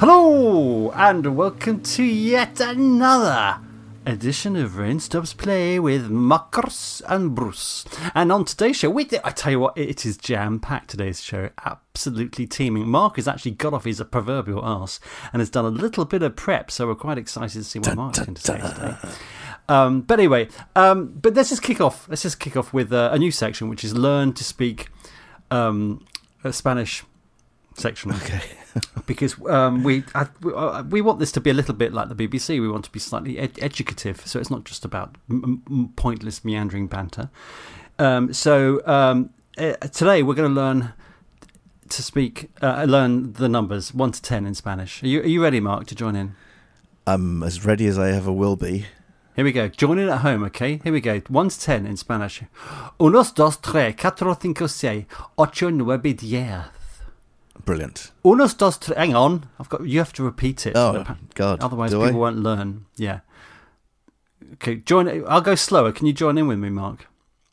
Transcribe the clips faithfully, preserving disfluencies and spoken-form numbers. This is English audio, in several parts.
Hello, and welcome to yet another edition of Rain Stops Play with Marcus and Bruce. And on today's show, we I tell you what, it is jam-packed, today's show, absolutely teeming. Mark has actually got off his proverbial arse and has done a little bit of prep, so we're quite excited to see what Mark's going to say today. Um, but anyway, um, but let's just kick off. Let's just kick off with uh, a new section, which is Learn to Speak um, a Spanish section. Okay. Because um, we I, we want this to be a little bit like the B B C. We want to be slightly ed- educative, so it's not just about m- m- pointless meandering banter. Um, so um, uh, today we're going to learn to speak, uh, learn the numbers one to ten in Spanish. Are you, are you ready, Mark, to join in? I'm as ready as I ever will be. Here we go. Join in at home, okay? Here we go. one to ten in Spanish. Unos, dos, tres, cuatro, cinco, seis, ocho, nueve, diez. Brilliant. Unos, dos, tres. Hang on. I've got. You have to repeat it. Oh, God. Otherwise, Do people I? won't learn. Yeah. Okay. Join. I'll go slower. Can you join in with me, Mark?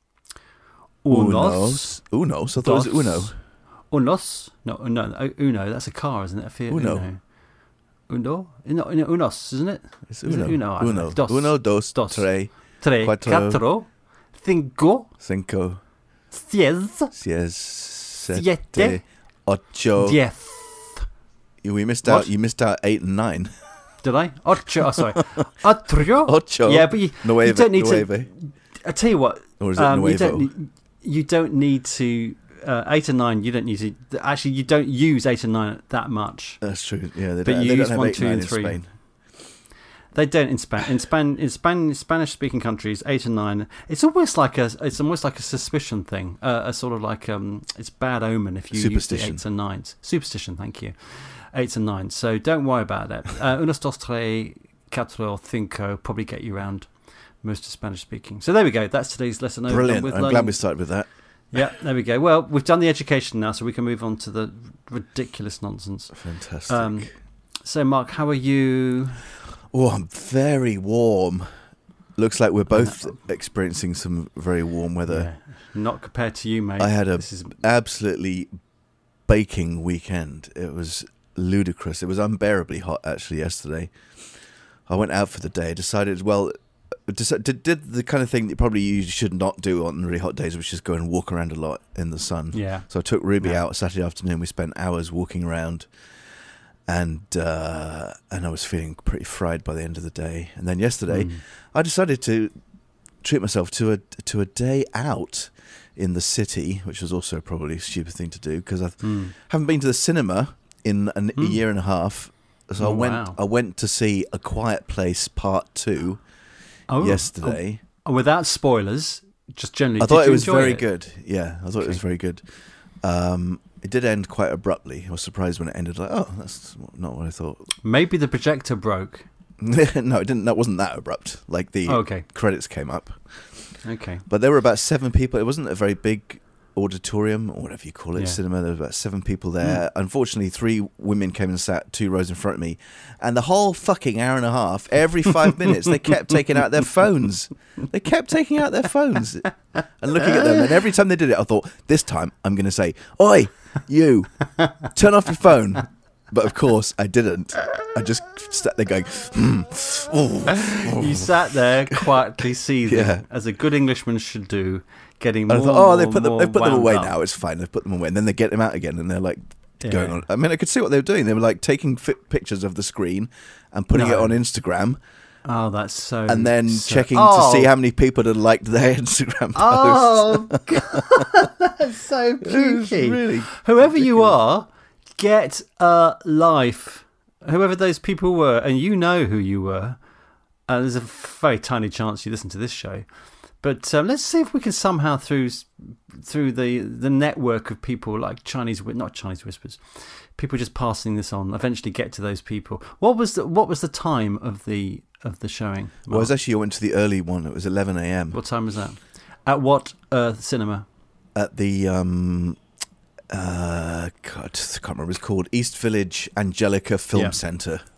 Unos. Unos. I thought dos, it was Uno. Unos. No, no. Uno. That's a car, isn't it? A Fiat Uno. Uno. Uno. Uno. Unos, isn't it? It's Is Uno. it Uno. I don't know. Uno. Dos. Uno, dos, Dos. tres, Tres. cuatro, Cuatro. Cinco. cinco, Seis. seis, Siete. siete, ocho. Diez. We missed What? out. You missed out eight and nine. Did I? Ocho. Oh, sorry. Ocho. Ocho. Yeah, but you, Nueve. you don't need nueve. to. I tell you what. Or is it Um, you nuevo? don't need, you don't need to uh, eight and nine. You don't need to. Actually, you don't use eight and nine that much. That's true. Yeah, they But don't, you they use don't have one, eight, two, nine and in three. Spain. They don't in Span in Span in Span Spanish-speaking countries. Eight and nine. It's almost like a. It's almost like a suspicion thing. Uh, a sort of like um. It's bad omen if you use the Superstition. eights and nines. Superstition. Thank you. Eights and nines. So don't worry about that. Uh, unos, dos, tres, cuatro, cinco probably get you around most of Spanish-speaking. So there we go. That's today's lesson. over Brilliant. with I'm learning- glad we started with that. Yeah, there we go. Well, we've done the education now, so we can move on to the ridiculous nonsense. Fantastic. Um, so, Mark, how are you? Oh, I'm very warm. Looks like we're both experiencing some very warm weather. Yeah, not compared to you, mate. I had a This is, absolutely baking weekend. It was ludicrous. It was unbearably hot, actually, yesterday. I went out for the day, decided, well, deci- did, did the kind of thing that probably you should not do on really hot days, which is go and walk around a lot in the sun. yeah. So I took Ruby Yeah. out Saturday afternoon. We spent hours walking around, and uh, and I was feeling pretty fried by the end of the day. And then yesterday, Mm. I decided to treat myself to a to a day out in the city, which was also probably a stupid thing to do because I Mm. haven't been to the cinema in an, a Mm. year and a half. So Oh, I went wow. I went to see A Quiet Place Part Two Oh, yesterday. oh, without spoilers, just generally. I did thought you it was enjoy very it? good. Yeah, I thought it was Okay. very good. Um, it did end quite abruptly. I was surprised when it ended. Like, oh, that's not what I thought. Maybe the projector broke. no, it didn't. That wasn't that abrupt. Like the Oh, okay. credits came up, Okay. but there were about seven people. It wasn't a very big auditorium or whatever you call it, Yeah. cinema. There were about seven people there. Unfortunately, three women came and sat two rows in front of me, and the whole fucking hour and a half, every five minutes, they kept taking out their phones. They kept taking out their phones and looking at them. And every time they did it, I thought, this time I'm going to say, "Oi, you, turn off your phone." But of course, I didn't. I just sat there going, hmm, oh. You sat there quietly seething, Yeah. as a good Englishman should do, getting more. And I thought, oh, they more, put them, more they put them wound away up. now. It's fine. They've put them away. And then they get them out again, and they're like Yeah. going on. I mean, I could see what they were doing. They were like taking fi- pictures of the screen and putting No. it on Instagram, Oh, that's so. and then so- checking oh. to see how many people had liked their Instagram posts. Oh, God, that's so It was peaky. really Whoever you are, get a life. Whoever those people were, and you know who you were. Uh, there's a very tiny chance you listen to this show, but um, let's see if we can somehow through through the the network of people like Chinese, not Chinese whispers, people just passing this on, eventually get to those people. What was the what was the time of the of the showing? Well, it was Mark? actually I went to the early one. It was eleven a.m. What time was that? At what uh, cinema? at the um, uh, God, I can't remember what it's called, East Village Angelica Film Yeah. Centre.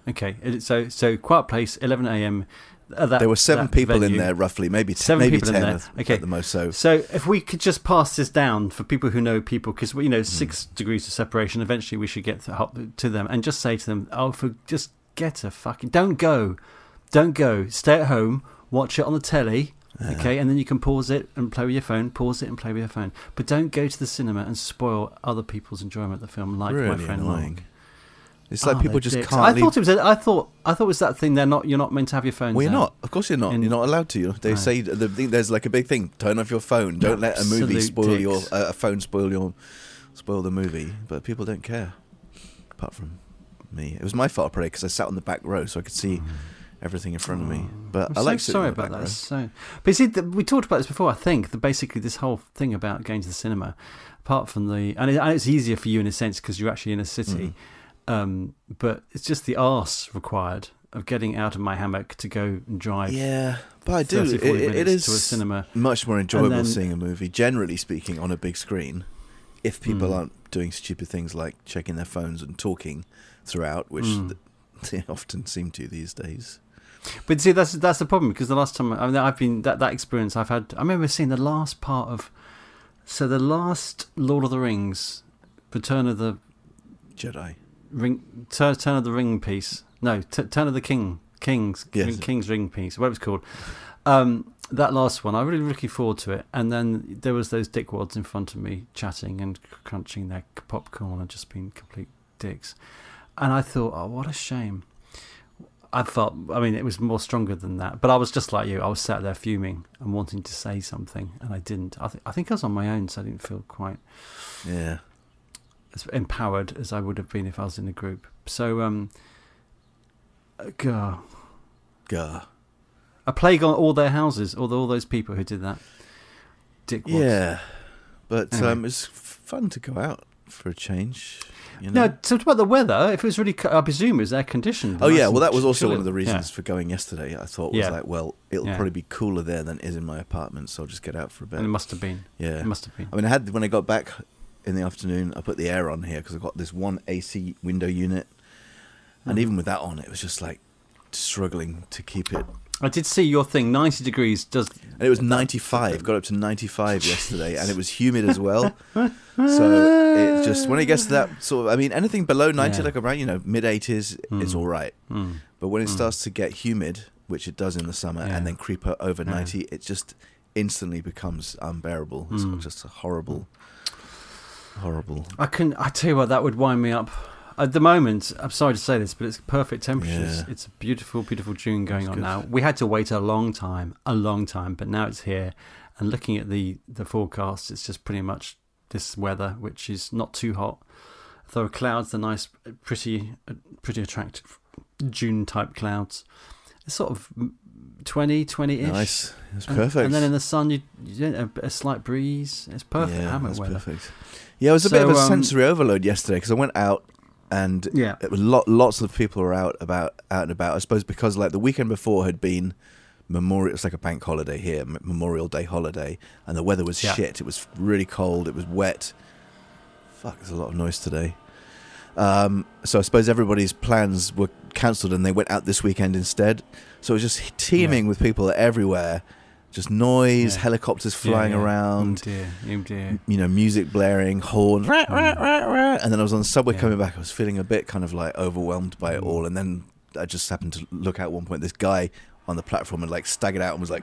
Okay. It- So so Quiet Place, eleven a.m. Uh, that, There were seven that people venue. in there, roughly, maybe t- Seven maybe people ten in there. at, Okay. at the most. So So if we could just pass this down for people who know people, because you Hmm. know six degrees of separation. Eventually, we should get to, help to them and just say to them, "Oh, for just get a fucking don't go, don't go. Stay at home, watch it on the telly, okay, and then you can pause it and play with your phone. Pause it and play with your phone. But don't go to the cinema and spoil other people's enjoyment of the film, like really my friend annoying. Mark. It's like Oh, people they're just dicks. can't. I leave. thought it was. A, I thought. I thought it was that thing. They're not. You're not meant to have your phones. Well, you're out. not. Of course, you're not. In- you're not allowed to. They No. say the thing, there's like a big thing. Turn off your phone. Don't let a movie Absolute spoil your dicks. uh, a phone spoil your spoil the movie. But people don't care. Apart from me, it was my fault, probably, because I sat on the back row, so I could see everything in front of me. But I'm I so like sitting sorry in the about back that. row. So, but you see, the, we talked about this before. I think that basically this whole thing about going to the cinema, apart from the, and, it, and it's easier for you in a sense because you're actually in a city, Mm. um, but it's just the arse required of getting out of my hammock to go and drive. Yeah, but I do. thirty, It, forty it, it minutes is to a cinema. much more enjoyable then- seeing a movie, generally speaking, on a big screen. If people Mm. aren't doing stupid things like checking their phones and talking throughout, which Mm. th- they often seem to these days. But see, that's that's the problem because the last time I mean, I've been that that experience I've had. I remember seeing the last part of, so the last Lord of the Rings, Return of the Jedi. Ring, Turn, Turn of the Ring piece. No, t- Turn of the King, King's Yes. Ring, King's Ring piece, whatever it's called. Um, that last one, I really looking forward to it. And then there was those dickwads in front of me chatting and crunching their popcorn and just being complete dicks. And I thought, oh, what a shame. I felt, I mean, it was more stronger than that. But I was just like you. I was sat there fuming and wanting to say something, and I didn't. I, th- I think I was on my own, so I didn't feel quite Yeah. as empowered as I would have been if I was in a group. So, um, uh, God, Gah. a plague on all their houses, all, the, all those people who did that. Dickwads. Yeah. But Anyway. um, it's fun to go out for a change. You know? No, so about the weather, if it was really, co- I presume it was air conditioned. Oh, nice yeah. and Well, that was ch- also one chilly. of the reasons Yeah. for going yesterday. I thought was Yeah. like, well, it'll Yeah. probably be cooler there than it is in my apartment, so I'll just get out for a bit. And it must have been. Yeah. It must have been. I mean, I had when I got back in the afternoon, I put the air on here because I've got this one A C window unit, and Mhm. even with that on, it was just like struggling to keep it. I did see your thing, ninety degrees does. And it was ninety-five, got up to ninety-five yesterday, and it was humid as well. So it just when it gets to that sort of, I mean, anything below ninety, Yeah. like around you know mid eighties, is Mm. all right. Mm. But when it Mm. starts to get humid, which it does in the summer, Yeah. and then creep o- over Yeah. ninety, it just instantly becomes unbearable. It's Mm. just a horrible, horrible. I can. I tell you what, that would wind me up. At the moment, I'm sorry to say this, but it's perfect temperatures. Yeah. It's a beautiful, beautiful June going That's on good. now. We had to wait a long time, a long time, but now it's here. And looking at the the forecast, it's just pretty much this weather, which is not too hot. There are clouds, the nice, pretty, pretty attractive June type clouds. It's sort of twenty, twenty-ish. Nice, it's And- perfect. And then in the sun, you, you get a, a slight breeze. It's perfect Yeah, hammock that's weather. perfect. Yeah, it was a bit So, of a um, sensory overload yesterday because I went out and Yeah. it was lot, lots of people were out about out and about. I suppose because like the weekend before had been Memorial, it's like a bank holiday here, M- Memorial Day holiday, and the weather was Yeah. shit. It was really cold. It was wet. Fuck, there's a lot of noise today. Um, so I suppose everybody's plans were cancelled and they went out this weekend instead. So it was just teeming Yeah. with people everywhere. Just noise, Yeah. helicopters Yeah, flying yeah. around, Oh dear, oh dear. you know, music blaring, horns, rah, rah, rah, rah. And then I was on the subway Yeah. coming back. I was feeling a bit kind of like overwhelmed by it Mm. all. And then I just happened to look at one point. This guy on the platform and like staggered out and was like,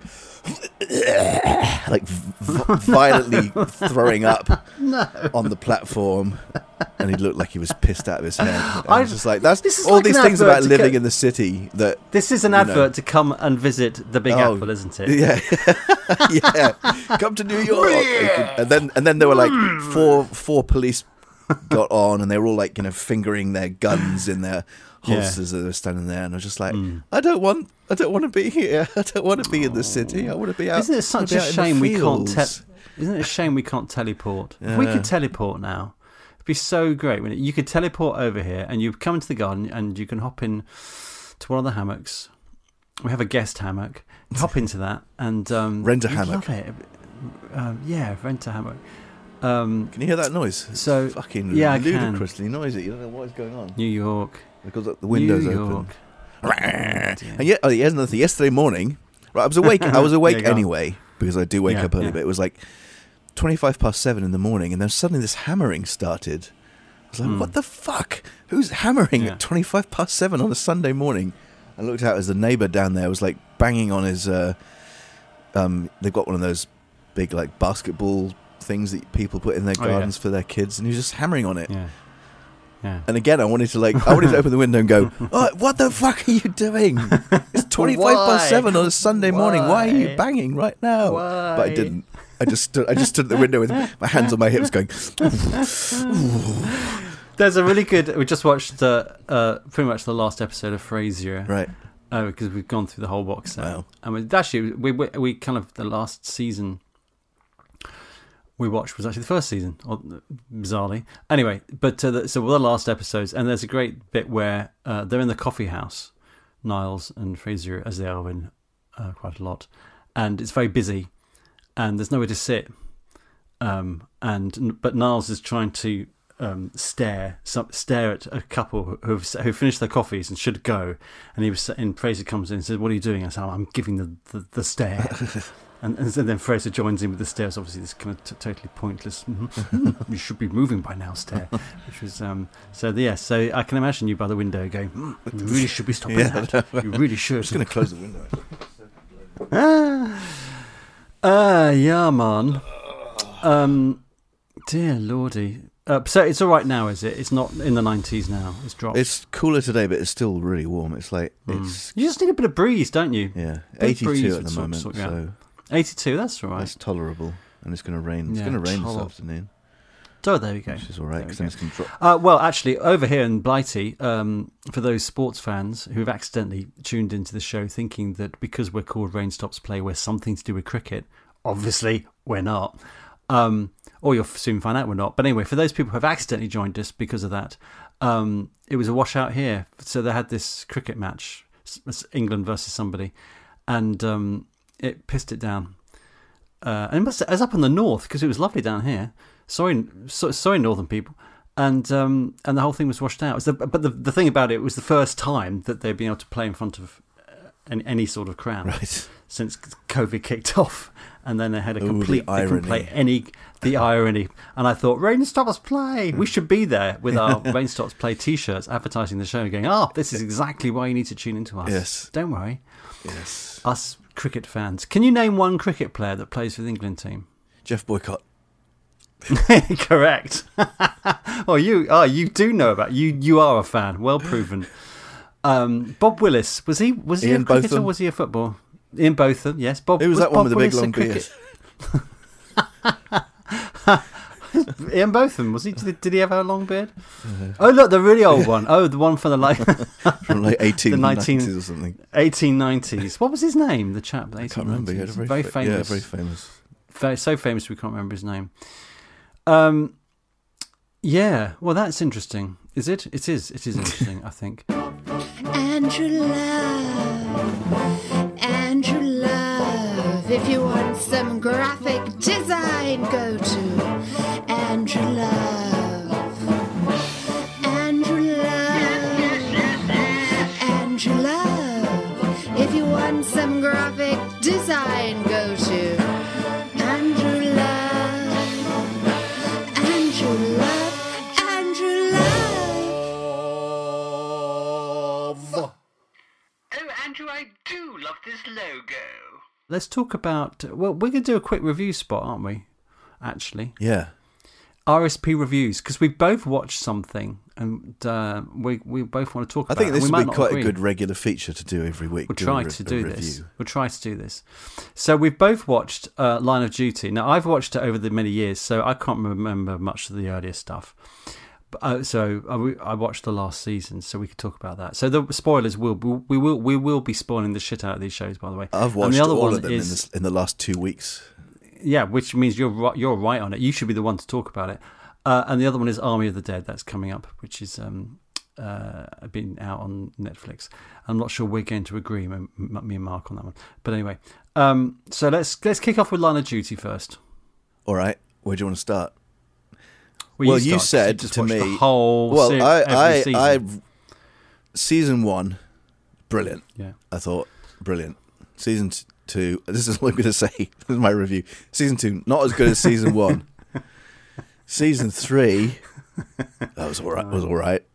like v- violently throwing up No. on the platform, and he looked like he was pissed out of his head. And I I- was just like, that's this is all like these an things advert about to living go- in the city that. This is an You advert know. to come and visit the Big Oh, Apple, isn't it? Yeah, yeah. Come to New York, and then and then there were like four four police got on, and they were all like you know fingering their guns in their Yeah. holsters as they were standing there, and I was just like, Mm. I don't want, I don't want to be here. I don't want to be in the city. I want to be out. Isn't it I such wanna a be out in the shame we can't? Te- fields. isn't it a shame we can't teleport? If we Yeah. could teleport now, it'd be so great. When you could teleport over here, and you come into the garden, and you can hop in to one of the hammocks. We have a guest hammock. Hop into that and um, Rent a you'd hammock. Love it. Um, yeah, rent a hammock. Um, Can you hear that noise? It's so fucking yeah, ludicrously noisy. You don't know what is going on. New York. Because the window's New open. York. And yet, oh, here's another thing. Yesterday morning, right, I was awake. I was awake Yeah, go on. anyway because I do wake Yeah, up early. yeah. But it was like twenty-five past seven in the morning, and then suddenly this hammering started. I was like, Mm. "What the fuck? Who's hammering Yeah. at twenty-five past seven on a Sunday morning?" I looked out as the neighbour down there was like banging on his. Uh, um, they've got one of those big like basketball things that people put in their Oh, yeah. gardens for their kids, and he was just hammering on it. Yeah. Yeah. And again, I wanted to like, I wanted to open the window and go, oh, "What the fuck are you doing? It's twenty-five Why? past seven on a Sunday morning. Why are Why? you banging right now?" Why? But I didn't. I just stood. I just stood at the window with my hands on my hips, going. There's a really good. We just watched the uh, pretty much the last episode of Frasier, Right. uh, because we've gone through the whole box set. Wow. I mean, actually, we, we we kind of the last season we watched was actually the first season, or, bizarrely. Anyway, but uh, the, so the last episodes, and there's a great bit where uh, they're in the coffee house, Niles and Frasier, as they are in uh, quite a lot, and it's very busy, and there's nowhere to sit, um, and but Niles is trying to um, stare some, stare at a couple who've who finished their coffees and should go, and he was and Frasier comes in and says, "What are you doing?" I said, "I'm giving the the, the stare." And, and then Fraser joins in with the stares. Obviously, this kind of t- totally pointless. You should be moving by now, stare. Which was um. So yes. Yeah, so I can imagine you by the window going, mm, "You really should be stopping Yeah, that. You really should." I'm just going to close the window. Ah, uh, yeah, man. Um, dear lordy. Uh, so it's all right now, is it? It's not in the nineties now. It's dropped. It's cooler today, but it's still really warm. It's like it's You just need a bit of breeze, don't you? yeah, Bit of breeze eighty-two at would the sort- moment, sort you out. so eighty-two. That's all right. that's tolerable. And it's going to rain. It's Yeah, going to rain this tolerable. afternoon, Oh, there we go. which is all right There we because then go. it's going to drop. Uh, well, actually, over here in Blighty, um, for those sports fans who've accidentally tuned into the show thinking that because we're called Rain Stops Play, we're something to do with cricket, obviously we're not. Um, or you'll soon find out we're not. But anyway, for those people who have accidentally joined us because of that, um, it was a washout here. So they had this cricket match, England versus somebody, and um, it pissed it down. Uh, and it, must, it was up in the north because it was lovely down here. Sorry, so, sorry, northern people, and um, and the whole thing was washed out. It was the, but the the thing about it, it was the first time that they'd been able to play in front of uh, any, any sort of crowd Right. since COVID kicked off, and then they had a Ooh, complete the they couldn't play irony. any the irony. And I thought, Rain Stops Play. We should be there with our Rain Stops Play T-shirts, advertising the show, going, "Ah, oh, this is exactly why you need to tune into us." Yes. Don't worry, Yes. us cricket fans. Can you name one cricket player that plays for the England team? Jeff Boycott. Correct. Oh, you oh, you do know about you. You are a fan, well proven. Um, Bob Willis was he? Was he Ian a cricketer? Or Botham. was he a football? Ian Botham, yes. Bob. Who was that Bob one with the big Willis a long beard? cricket- Ian Botham was he? Did, did he have a long beard? Oh look, the really old one. Oh, the one from the like From like eighteen nineties nineteen or something. eighteen nineties. What was his name? The chap. The I can't remember. He had a very, very fa- famous. Yeah, very famous. Very, so famous we can't remember his name. Um, yeah. Well, that's interesting. Is it? It is. It is interesting. I think. Andrew Love, Andrew Love. If you want some graphic design, go to Andrew Love. Andrew Love, Andrew Love. If you want some graphic design, go to Andrew Love. Andrew Love, Andrew Love. Oh, Andrew, I do love this logo. Let's talk about. Well, we're going to do a quick review spot, aren't we? Actually, Yeah. R S P reviews, because we both watched something and uh, we we both want to talk I about think it. this and we would might be not quite agree. a good regular feature to do every week. We'll do try a re- to a do review. this. We'll try to do this. So we've both watched uh, Line of Duty. Now, I've watched it over the many years, so I can't remember much of the earlier stuff. But, uh, so I, we- I watched the last season, so we could talk about that. So the spoilers will we will we will be spoiling the shit out of these shows, by the way. I've And watched the other all one of them is, in, this, in the last two weeks. Yeah, which means you're right, you're right on it. You should be the one to talk about it. Uh, and the other one is Army of the Dead. That's coming up, which is um, uh, been out on Netflix. I'm not sure we're going to agree, me me and Mark, on that one. But anyway, um, so let's let's kick off with Line of Duty first. All right. Where do you want to start? Well, well, you, you start, 'cause said just to watched me. the whole well, se- I, every I, season. I, season one, brilliant. yeah. I thought brilliant. Season t- two. This is what I'm going to say. This is my review. Season two, not as good as season one. Season three, that was all right. Was all right.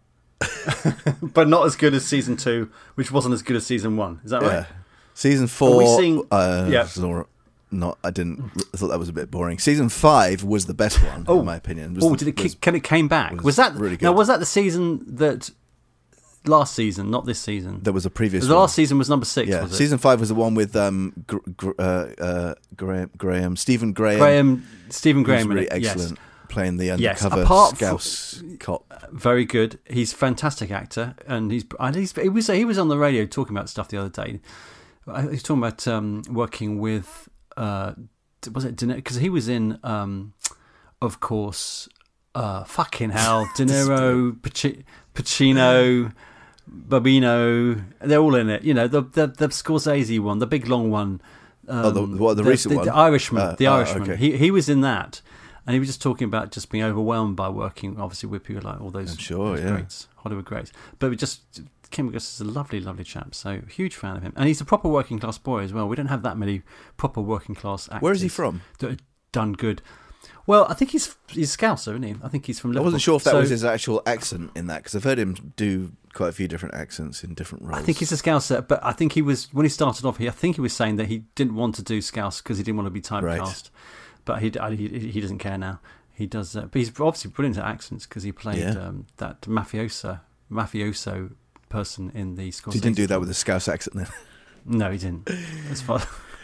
But not as good as season two, which wasn't as good as season one. Is that right? Yeah. Season four. Are we seeing- uh, Yeah. was all- not. I didn't. I thought that was a bit boring. Season five was the best one, Oh. in my opinion. Was Oh, the- did it? was- Ki- can it came back? was Was, that really now? good. Was that the season that last season, not this season? There was a previous. the one. last season was number six. Yeah, was it? season five was the one with um, gr- gr- uh, uh, Graham, Graham, Stephen Graham, Graham, Stephen who's Graham, in really it, yes. excellent, playing the Yes, undercover apart from- Scouse cop. Very good. He's a fantastic actor, and he's. And he's he was he was on the radio talking about stuff the other day. Uh, He was talking about um, working with. Uh, was it because he was in? Um, of course, uh, fucking hell, De Niro, Paci- Pacino, Babino. They're all in it. You know, the the, the Scorsese one, the big long one. Um, Oh, the- what, the recent the, one? the Irishman. Uh, the oh, Irishman. okay. He he was in that. And he was just talking about just being overwhelmed by working, obviously, with people like all those, I'm sure, those yeah. greats, Hollywood greats. But we just Kim Gus is a lovely, lovely chap. So huge fan of him, and he's a proper working class boy as well. We don't have that many proper working class actors. Where is he from? That have done good. Well, I think he's he's Scouser, isn't he? I think he's from I Liverpool. wasn't sure if that So was his actual accent in that because I've heard him do quite a few different accents in different roles. I think he's a Scouser, but I think he was when he started off. He I think he was saying that he didn't want to do Scouse because he didn't want to be typecast. Right. But he, he he doesn't care now. He does, uh, but he's obviously brilliant at accents because he played Yeah. um, that mafioso mafioso person in the Scorsese. So he didn't do that with a Scouse accent then. No, he didn't. That's fine.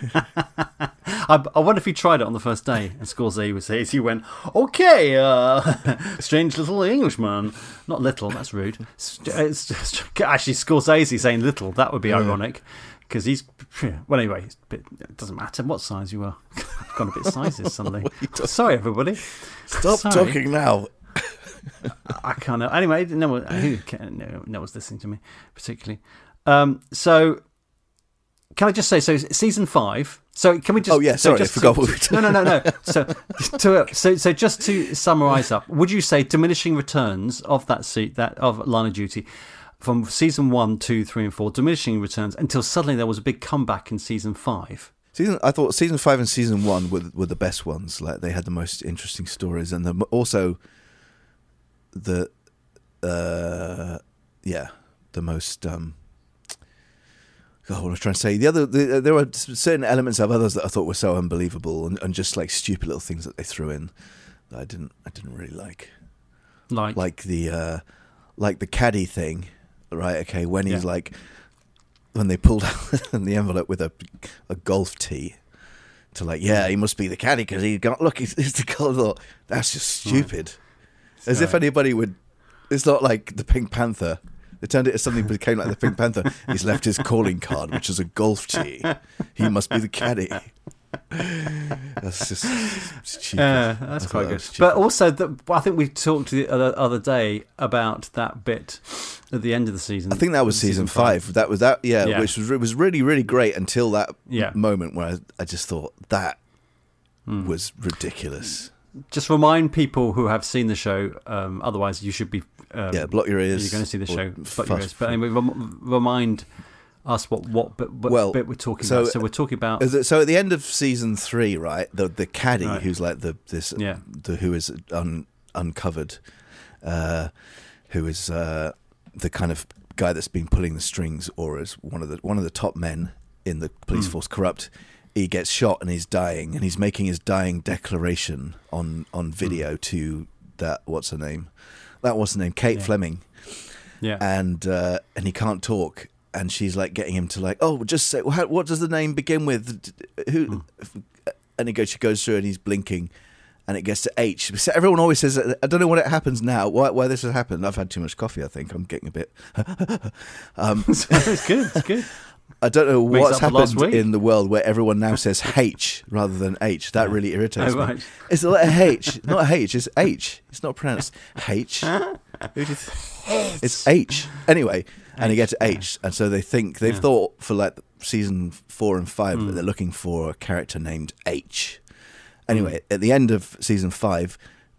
I, I wonder if he tried it on the first day, and Scorsese would say, he went, "Okay, uh, strange little Englishman." Not little, that's rude. St- it's just- Actually, Scorsese saying little, that would be Yeah. ironic, because he's well. Anyway, it's a bit, it doesn't matter what size you are. I've gone a bit sizes suddenly. Sorry, everybody. Stop Sorry. talking now. I can't know. Anyway, no one, who can, no, no one's listening to me particularly. Um, so, can I just say, so season five. So can we just? Oh, yeah, so sorry, just I forgot to, what we were to, No, no, no, no. So, to, so, so just to summarise up, would you say diminishing returns of that seat, that of Line of Duty, from season one, two, three, and four, diminishing returns until suddenly there was a big comeback in season five. Season, I thought season five and season one were were the best ones. Like they had the most interesting stories, and the, also the uh, yeah, the most. Um, God, what was I trying to say? The other, the, there were certain elements of others that I thought were so unbelievable, and, and just like stupid little things that they threw in that I didn't, I didn't really like. Like, Like the, uh, like the caddy thing, right? Okay, when he's Yeah. like, when they pulled out the envelope with a a golf tee. To like, yeah, he must be the caddy because he got look. He's, he's the golf. That's just stupid. As if Right. anybody would. It's not like the Pink Panther. They turned it into something that became like the Pink Panther. He's left his calling card, which is a golf tee. He must be the caddy. That's just stupid. Yeah, I that's thought quite that good. was stupid. But also, the, I think we talked the other, other day about that bit at the end of the season. I think that was season, five. That was that. Yeah, Yeah. which was it was really really great until that Yeah. moment where I, I just thought that Hmm. was ridiculous. Just remind people who have seen the show. Um, otherwise, you should be. Um, Yeah, block your ears. You're going to see the or show. Block fuss- your ears. But anyway, rem- remind us what what bit, what Well, bit we're talking so- about. So we're talking about. Is it- So at the end of season three, right, the the caddy Right. who's like the this Yeah. the who is un, uncovered, uh, who is uh, the kind of guy that's been pulling the strings, or is one of the one of the top men in the police Mm. force, corrupt. He gets shot and he's dying, and he's making his dying declaration on on video to that what's her name, that what's her name, Kate Yeah. Fleming, yeah. and uh, and he can't talk. And she's like getting him to like, oh, just say, well, how, what does the name begin with? Who? And he goes, she goes through, and he's blinking, and it gets to H. So everyone always says, I don't know what it happens now. Why, why this has happened? I've had too much coffee. I think I'm getting a bit. um, it's good. It's good. I don't know Makes what's up for last happened week. in the world where everyone now says H rather than H. That really irritates Oh, me. right. It's the letter H, not H. It's H. It's not pronounced H. Who do you th- It's H. Anyway, and you get to H, and so they think they've Yeah. thought for like season four and five Mm. that they're looking for a character named H. Anyway, at the end of season five,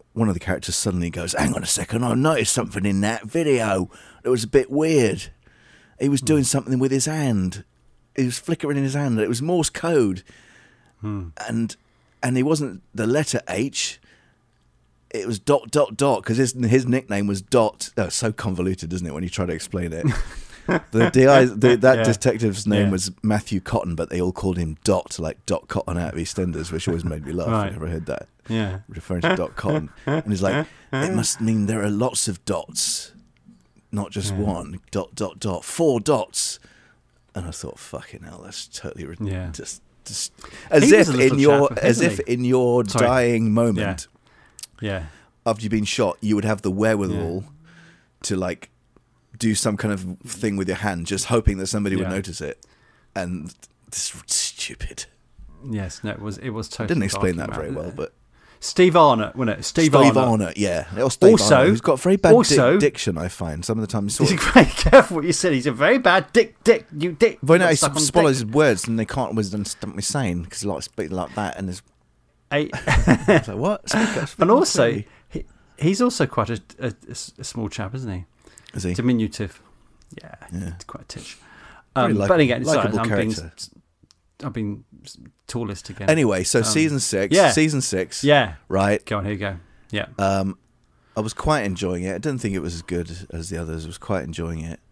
one of the characters suddenly goes, "Hang on a second, I noticed something in that video that was a bit weird. He was doing something with his hand. He was flickering in his hand. It was Morse code, Hmm. and and it wasn't the letter H. It was dot dot dot because his his nickname was Dot. Oh, it's so convoluted, isn't it, when you try to explain it? the, D I, the that Yeah. detective's name Yeah. was Matthew Cotton, but they all called him Dot, like Dot Cotton out of EastEnders, which always made me laugh. Right. I never heard that Yeah. referring to Dot Cotton, and he's like, it must mean there are lots of dots, not just Yeah. one. Dot dot dot, four dots. And I thought, fucking hell, that's totally rid- Yeah. just just as He was if a little in your chap, as wasn't if he? in your Sorry. dying moment Yeah. after you've been shot, you would have the wherewithal to like do some kind of thing with your hand, just hoping that somebody would Yeah. notice it. And this is stupid. Yes. No, it was. It was I totally. didn't explain that talking very about- well, but Steve Arnott, wasn't it? Steve, Steve Arnott. Arnott, yeah. Or Steve Also- Arnott, who's got very bad also- dic- diction, I find. Some of the time he's sort He's of... very careful what you said. He's a very bad dick, dick, you dick. But no, Got he stuck on swallows dick. his words and they can't always understand what he's saying because he likes speaking like that. And there's I- it's like, what? Speak up, speak and more also, clearly. he, he's also quite a, a, a s- a small chap, isn't he? Is he? Diminutive. Yeah, Yeah. it's quite a titch. Very Um, like- but again, sorry, likeable I'm being, character. I've been tallest again. Anyway, so Um, season six. yeah. Season six. Yeah. Right. Go on, here you go. Yeah. Um, I was quite enjoying it. I didn't think it was as good as the others. I was quite enjoying it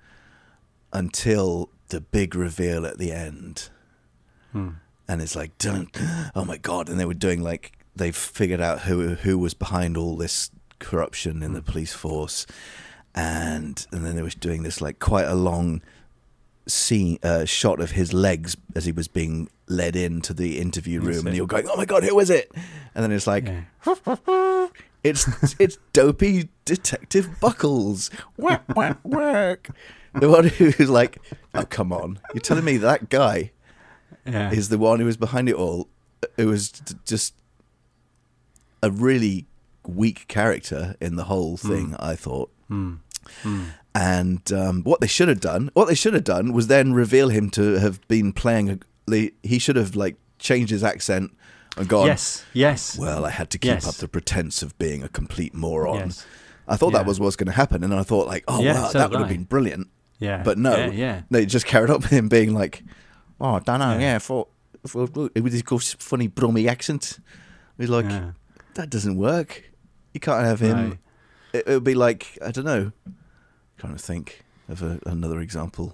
until the big reveal at the end. Hmm. And it's like, dun, oh my God. And they were doing like, they've figured out who who was behind all this corruption in the police force. And and then they were doing this like quite a long scene, uh, shot of his legs as he was being led into the interview room. Yes, And it- you were going, oh my God, who is it? And then it's like, Yeah. it's it's dopey Detective Buckles. Whack, whack, whack. The one who's like, oh, come on. You're telling me that guy Yeah. is the one who was behind it all, who was d- just a really weak character in the whole thing, I thought. Hmm. Hmm. And um, what they should have done, what they should have done was then reveal him to have been playing, a, the- he should have like changed his accent and gone, Yes. Yes. well, I had to keep Yes. up the pretense of being a complete moron. Yes. I thought Yeah. that was what's going to happen, and I thought like, oh Yeah, wow, so that did would have I. been brilliant. Yeah. But no, Yeah. yeah. they just carried on with him being like, oh, I don't know, Yeah. yeah, I thought, I thought with his good funny Brummy accent, we're like, Yeah. that doesn't work. You can't have him. No. It, it would be like, I don't know, trying to think of a, another example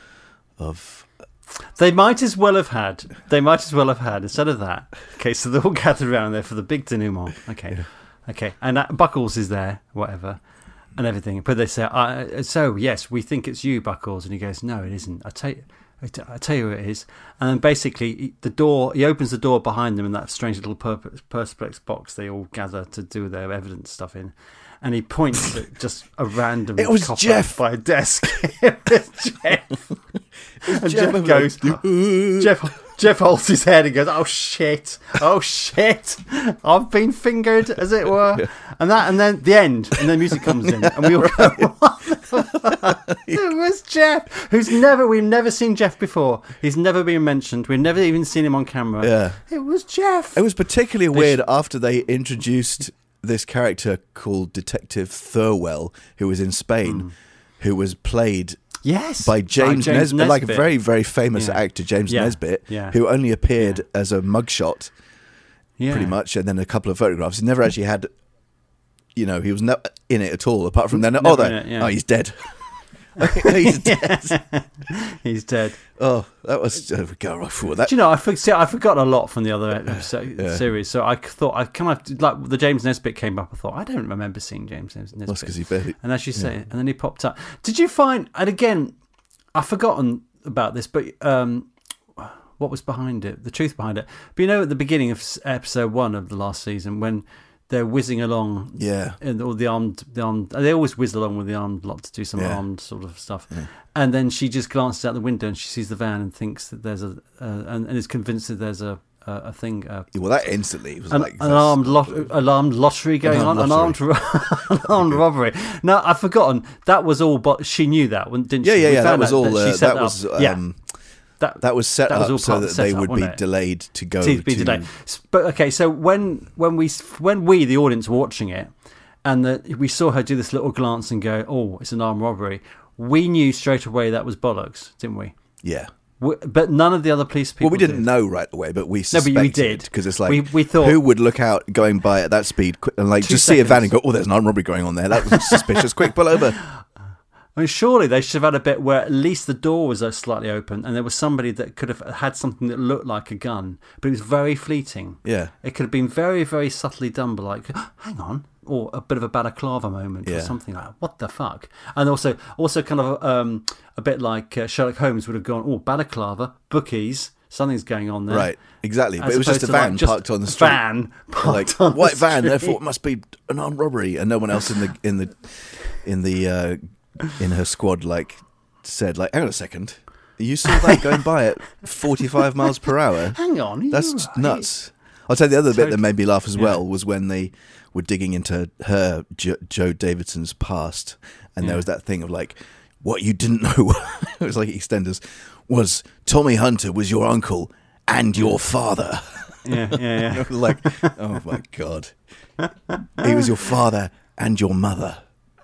of. They might as well have had. They might as well have had instead of that. Okay, so they're all gathered around there for the big denouement. Okay, okay, and that Buckles is there, whatever, and everything. But they say, I, "So yes, we think it's you, Buckles," and he goes, "No, it isn't. I tell you, I, t- I tell you, who it is." And then basically, he- the door. He opens the door behind them in that strange little pur- perspex box they all gather to do their evidence stuff in. And he points at just a random It was copper Jeff. by a desk. It was Jeff. And Jeff Jeff goes, Jeff Jeff holds his head and goes, "Oh shit! Oh shit! I've been fingered, as it were." And that, and then the end, and then music comes in, and we all go, "What the fuck?" It was Jeff, who's never we've never seen Jeff before. He's never been mentioned. We've never even seen him on camera. Yeah. It was Jeff. It was particularly weird sh- after they introduced this character called Detective Thirlwell, who was in Spain, who was played yes, by James, James Nesbitt, like a Nesbitt. very, very famous Yeah. actor, James Yeah. Nesbitt, Yeah. who only appeared Yeah. as a mugshot, Yeah. pretty much, and then a couple of photographs. He never actually had, you know, he was not in it at all, apart from then, Never oh, in there, it, yeah. oh, he's dead. He's dead. He's dead. Oh, that was, oh, God, I thought that. Do you know, I for, see, I forgot a lot from the other episode, Yeah. series, so I thought I kind of like the James Nesbitt came up. I thought I don't remember seeing James Nesbitt. That's because he barely. And as you say, and then he popped up. Did you find? And again, I've forgotten about this, but um, what was behind it? The truth behind it. But you know, at the beginning of s- episode one of the last season, when they're whizzing along, Yeah. and all the armed, the armed, they always whiz along with the armed lot to do some Yeah. armed sort of stuff. And then she just glances out the window and she sees the van and thinks that there's a, uh, and, and is convinced that there's a a, a thing. Uh, Well, that instantly was an, like. an armed lot, alarmed lottery going An on, armed an armed, ro- an armed robbery. No, I've forgotten. That was all, but she knew that, didn't Yeah, she? yeah, We yeah. That found was out all. that Uh, she set that was. up. Yeah. Um, that That was set that was up all so part of that the they setup, would be wasn't it? delayed to go to be to. today. But okay, so when when we when we the audience were watching it, and the, we saw her do this little glance and go, "Oh, it's an armed robbery," we knew straight away that was bollocks, didn't we? Yeah. we but none of the other police people. Well, we didn't did. know right away, but we No, suspected but we did. because it's like We- we thought- who would look out going by at that speed qu- and like Two just see a van and seconds. go, "Oh, there's an armed robbery going on there. That was suspicious. Quick, pull over." I mean, surely they should have had a bit where at least the door was uh, slightly open, and there was somebody that could have had something that looked like a gun, but it was very fleeting. Yeah. It could have been very, very subtly done, but like, hang on, or a bit of a balaclava moment, Yeah. or something like, what the fuck? And also, also kind of um, a bit like uh, Sherlock Holmes would have gone, oh, balaclava, bookies, something's going on there. Right, exactly. But As it was just a opposed to, van like, just parked on the a street. Van parked like on the white van, street. therefore it must be an armed robbery, and no one else in the in the in the uh, in her squad like said like, "Hang on a second, you saw that going by at forty-five miles per hour? Hang on, are That's you just right? nuts." I'll tell you the other bit that Totally. made me laugh as Yeah. well was when they were digging into her jo- Joe Davidson's past, and Yeah. there was that thing of like, what you didn't know, it was like EastEnders, was Tommy Hunter was your uncle and your father. Yeah, yeah, yeah. I was like, oh my god, he was your father and your mother.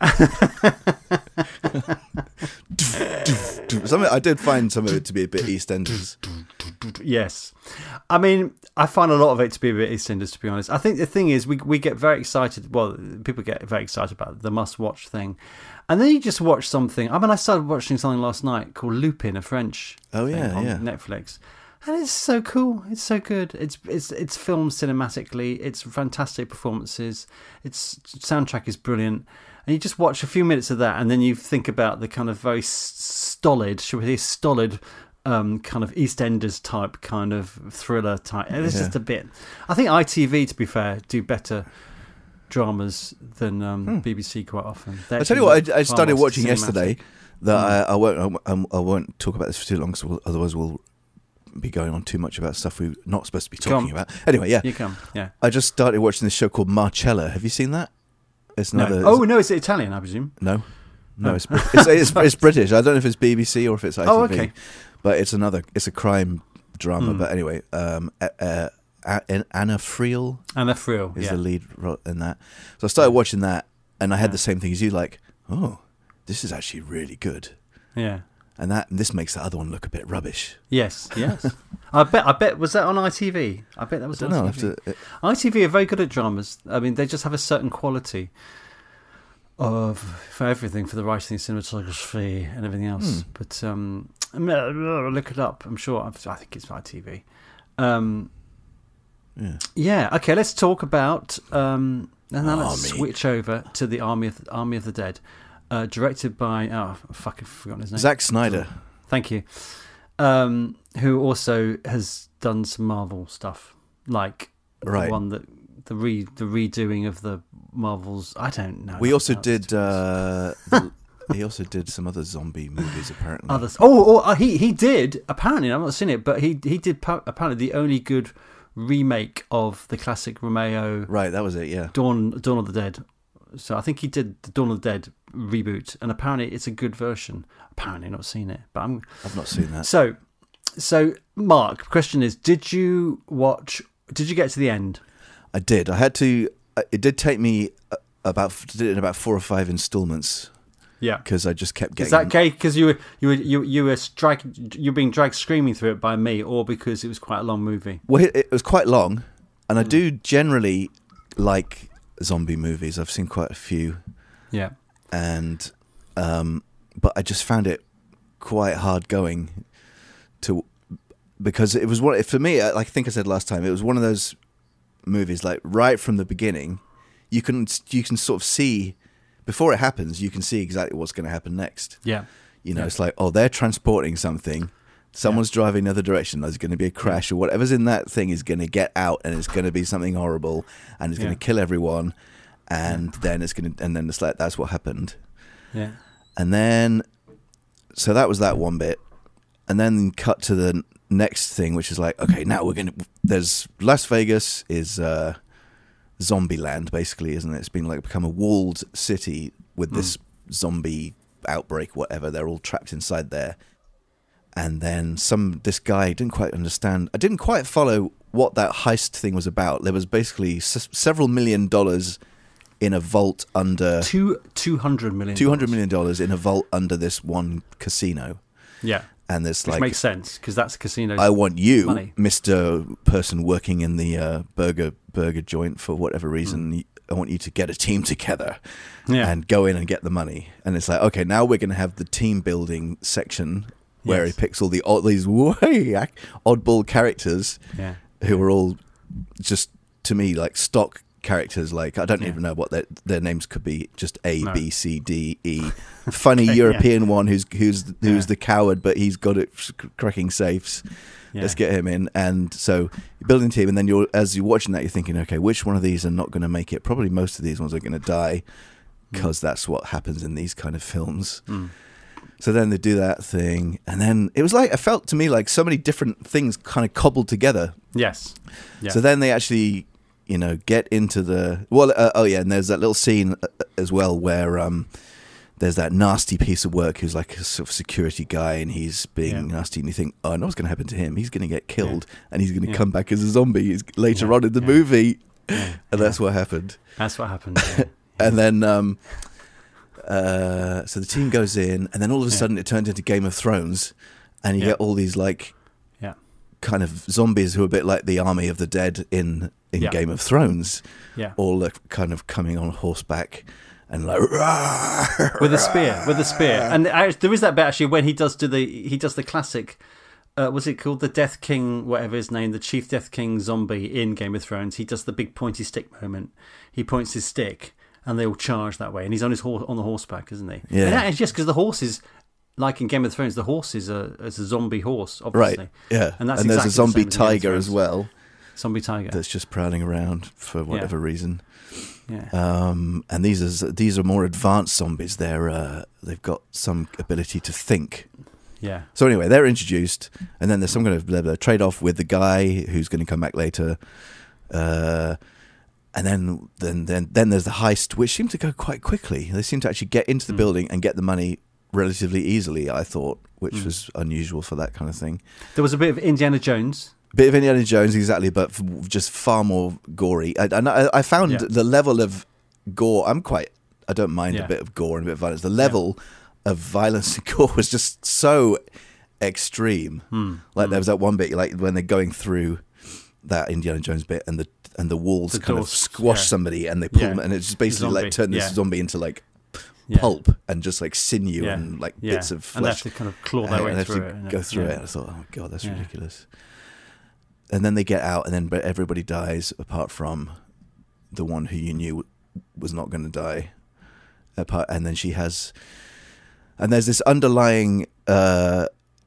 Some of- I did find some of it to be a bit EastEnders. Yes. I mean, I find a lot of it to be a bit EastEnders, to be honest. I think the thing is, we we get very excited. Well, people get very excited about the must-watch thing. And then you just watch something. I mean, I started watching something last night called Lupin, a French Oh, thing yeah, on yeah. Netflix. And it's so cool. It's so good. It's it's it's filmed cinematically. It's fantastic performances. Its soundtrack is brilliant. And you just watch a few minutes of that, and then you think about the kind of very s- stolid, should we say, stolid, um, kind of EastEnders type kind of thriller type. It's Yeah. just a bit. I think I T V, to be fair, do better dramas than um, B B C quite often. They I'll tell you actually what, I, I look far started more watching cinematic. yesterday that I, I won't I, I won't talk about this for too long, so we'll, otherwise we'll be going on too much about stuff we're not supposed to be Go on. talking about. Anyway, yeah, You come, yeah. I just started watching this show called Marcella. Have you seen that? It's No. another. Oh no, it's Italian, I presume. no, no, Oh. it's, it's, it's it's British. I don't know if it's B B C or if it's I T V. Oh, okay. But it's another. It's a crime drama. Hmm. But anyway, um, uh, uh, A- Anna Friel Anna Friel, is yeah. the lead ro- in that. So I started watching that, and I had the same thing as you. Like, oh, this is actually really good. Yeah. And that and this makes the other one look a bit rubbish. Yes, yes. I bet. I bet. Was that on I T V? I bet that was I on don't know. I I T V. have to, uh, I T V are very good at dramas. I mean, they just have a certain quality of for everything, for the writing, cinematography, and everything else. Hmm. But um, I mean, uh, look it up. I'm sure. I've, I think it's I T V. Um, yeah. yeah. Okay. Let's talk about. Um, and now let's Army. switch over to the Army of Army of the Dead, uh, directed by. Oh, fuck! I've forgotten his name. Zack Snyder. Thank you. Um, who also has done some Marvel stuff, like Right. the one that the re the redoing of the Marvels. I don't know. We that also else, did. to be honest. Uh, the, he also did some other zombie movies. Apparently, others. Oh, oh, uh, he he did. Apparently, I've not seen it, but he he did pa- apparently the only good remake of the classic Romeo right? That was it. Yeah. Dawn Dawn of the Dead. So I think he did the Dawn of the Dead reboot, and apparently it's a good version. Apparently, not seen it, but I'm I've not seen that. So, so Mark, question is, did you watch? Did you get to the end? I did. I had to. uh, It did take me uh, about did it in about four or five installments Yeah. because I just kept getting. Is that okay? Because you were you were you you were strike you're being dragged screaming through it by me, or because it was quite a long movie? Well, it, it was quite long, and Hmm. I do generally like zombie movies. I've seen quite a few, Yeah. and um, but I just found it quite hard going to because it was one for me. Like I think I said last time, it was one of those movies like right from the beginning. You can you can sort of see before it happens. You can see exactly what's going to happen next. Yeah. You know, Yeah. it's like, oh, they're transporting something. Someone's driving the other direction. There's going to be a crash, or whatever's in that thing is going to get out, and it's going to be something horrible, and it's Yeah. going to kill everyone. And then it's going to, and then it's like that's what happened. Yeah. And then, so that was that one bit, and then cut to the next thing, which is like, okay, now we're going to. There's Las Vegas is uh, zombie land, basically, isn't it? It's been like become a walled city with this zombie outbreak, whatever. They're all trapped inside there. and then some this guy didn't quite understand. I didn't quite follow what that heist thing was about. There was basically s- several million dollars in a vault under Two two hundred million. two hundred million dollars in a vault under this one casino. Yeah, And there's which like, makes sense because that's a casino. I want you, money. Mister Person working in the uh, burger burger joint for whatever reason. Mm. I want you to get a team together Yeah. and go in and get the money. And it's like, okay, now we're going to have the team building section where Yes. he picks all the all these way oddball characters Yeah. who are all just, to me, like stock characters. Like, I don't Yeah. even know what their their names could be. Just A, No. B, C, D, E. Funny Okay, European one who's who's who's Yeah. the coward, but he's good at cracking safes. Yeah. Let's get him in. And so you're building a team, and then you're as you're watching that, you're thinking, okay, which one of these are not going to make it? Probably most of these ones are going to die, because that's what happens in these kind of films. Mm. So then they do that thing, and then it was like, it felt to me like so many different things kind of cobbled together. Yes. Yeah. So then they actually, you know, get into the well. Uh, oh yeah, and there's that little scene uh, as well where um, there's that nasty piece of work who's like a sort of security guy, and he's being Yeah. nasty, and you think, oh, I know what's going to happen to him. He's going to get killed, and he's going to Yeah. come back as a zombie he's, later Yeah. on in the Yeah. movie, Yeah. and that's what happened. That's what happened. Yeah. And then, um, uh, so the team goes in, and then all of a Yeah. sudden it turns into Game of Thrones, and you Yeah. get all these like Yeah. kind of zombies who are a bit like the Army of the Dead in in Yeah. Game of Thrones, Yeah. all like kind of coming on horseback and like With a spear, with a spear, and I, there is that bit actually when he does do the he does the classic. Uh, was it called the Death King, whatever his name, the Chief Death King zombie in Game of Thrones? He does the big pointy stick moment. He points his stick, and they all charge that way. And he's on his horse on the horseback, isn't he? Yeah. And that is just because the horses, like in Game of Thrones, the horse is a is a zombie horse, right, obviously. yeah, And that's and there's exactly a the zombie same as Game of tiger as Thrones. well Zombie tiger. that's just prowling around for whatever reason. Yeah. Um, and these are these are more advanced zombies. They're uh, they've got some ability to think. yeah. So anyway, they're introduced, and then there's some kind of uh, trade-off with the guy who's going to come back later, uh, and then then then then there's the heist, which seemed to go quite quickly. They seem to actually get into the Mm. building and get the money relatively easily, I thought, which Mm. was unusual for that kind of thing. There was a bit of Indiana Jones. Bit of Indiana Jones, exactly, but f- just far more gory. I, and I, I found Yeah. the level of gore. I'm quite. I don't mind Yeah. a bit of gore and a bit of violence. The level of violence and gore was just so extreme. Hmm. Like Hmm. there was that one bit, like when they're going through that Indiana Jones bit, and the and the walls The kind doors, of squash yeah. somebody, and they pull Yeah. them, and it's just basically Zombie, like turn this yeah. zombie into like Yeah. pulp and just like sinew Yeah. and like Yeah. bits of And they have flesh. to kind of claw their And way they have through to it. and go it- through yeah. it. I thought, oh god, that's Yeah. ridiculous. And then they get out, and then but everybody dies apart from the one who you knew was not going to die. Apart, and then she has, and there's this underlying uh,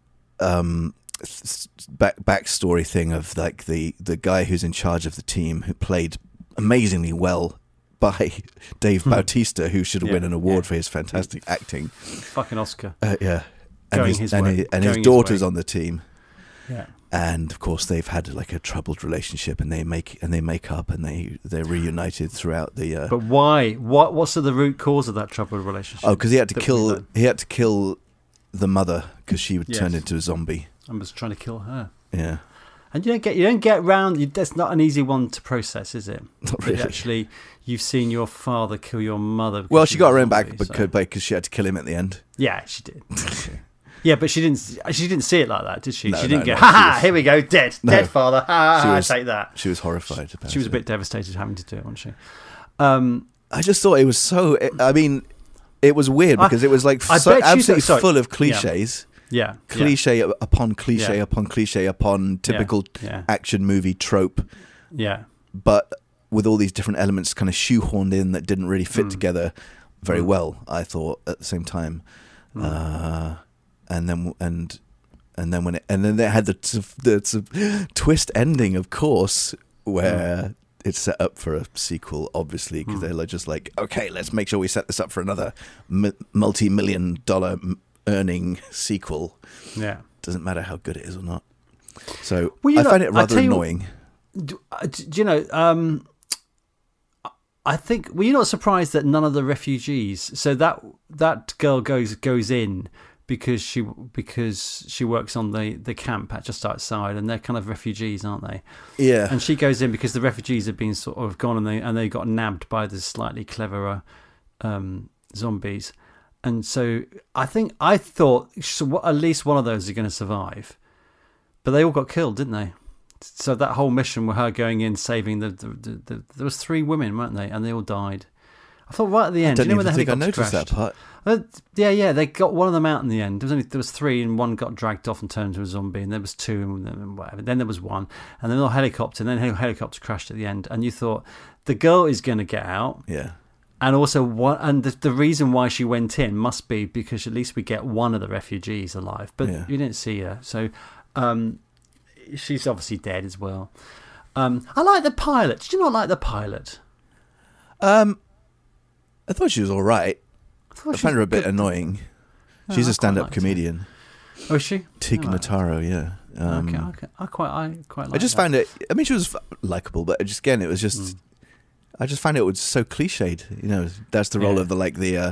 um, th- back backstory thing of like the the guy who's in charge of the team who played amazingly well by Dave Bautista, who should Hmm. Yeah, win an award yeah. for his fantastic acting. Fucking Oscar. Uh, yeah, and Going his, his and, way. his, and his Going his daughter's way. on the team. Yeah. And of course, they've had like a troubled relationship, and they make and they make up, and they they're reunited throughout the. Uh, But why? What? What's the root cause of that troubled relationship? oh, because he had to that we kill learn? he had to kill the mother because she would Yes. turn into a zombie. I'm just trying to kill her. Yeah, And you don't get you don't get round. You, that's not an easy one to process, is it? not That really. Actually, you've seen your father kill your mother. because Well, she got was a around back zombie, because so- because she had to kill him at the end. Yeah, she did. Yeah, but she didn't. She didn't see it like that, did she? No, she didn't no, go, no, ha she ha! was- Here we go, dead, No. dead father. Ha ha! She ha, was- take that. She was horrified about She was a it. bit devastated having to do it, wasn't she? Um, I just thought it was so. I mean, it was weird I- because it was like I so bet you absolutely thought- sorry. full of Yeah. cliches. yeah, Cliche upon cliche Yeah. upon cliche upon typical yeah. action movie trope. yeah, but with all these different elements kind of shoehorned in that didn't really fit Mm. together very Mm. well, I thought, at the same time. Mm. Uh, and then and and then when it and then they had the t- the t- twist ending, of course, where it's set up for a sequel, obviously, because Mm. they're like- just like, okay, let's make sure we set this up for another m- multi-million dollar m- earning sequel. yeah. Doesn't matter how good it is or not. So Well, you I know, find it I rather tell you what- annoying. Do, uh, do you know? Um, I think. Were you not surprised that none of the refugees? So that that girl goes goes in because she because she works on the, the camp at just outside, and they're kind of refugees, aren't they? Yeah. And she goes in because the refugees have been sort of gone, and they and they got nabbed by the slightly cleverer um, zombies. And so I think I thought so at least one of those are going to survive, but they all got killed, didn't they? So that whole mission with her going in saving the, the, the, the there was three women, weren't they? And they all died. I thought right at the end, I don't you know, when even the think I helicopter noticed crashed? that part. Uh, yeah, yeah, they got one of them out in the end. There was only there was three, and one got dragged off and turned into a zombie, and there was two, and then whatever. Then there was one, and then the helicopter, and then the helicopter crashed at the end. And you thought the girl is going to get out, Yeah. and also one, and the, the reason why she went in must be because at least we get one of the refugees alive, but Yeah. you didn't see her, so um, she's obviously dead as well. Um, I like the pilot. Did you not like the pilot? Um, I thought she was all right. I, thought I she found her a was bit good. annoying. Oh, She's I a quite stand-up liked her. comedian. Oh, is she? Tig Oh, right. Notaro, yeah. Um, okay, okay. I quite, I quite like I just that. found it. I mean, she was likable, but just again, it was just. Mm. I just found it was so cliched. You know, that's the role Yeah. of the like the. Uh,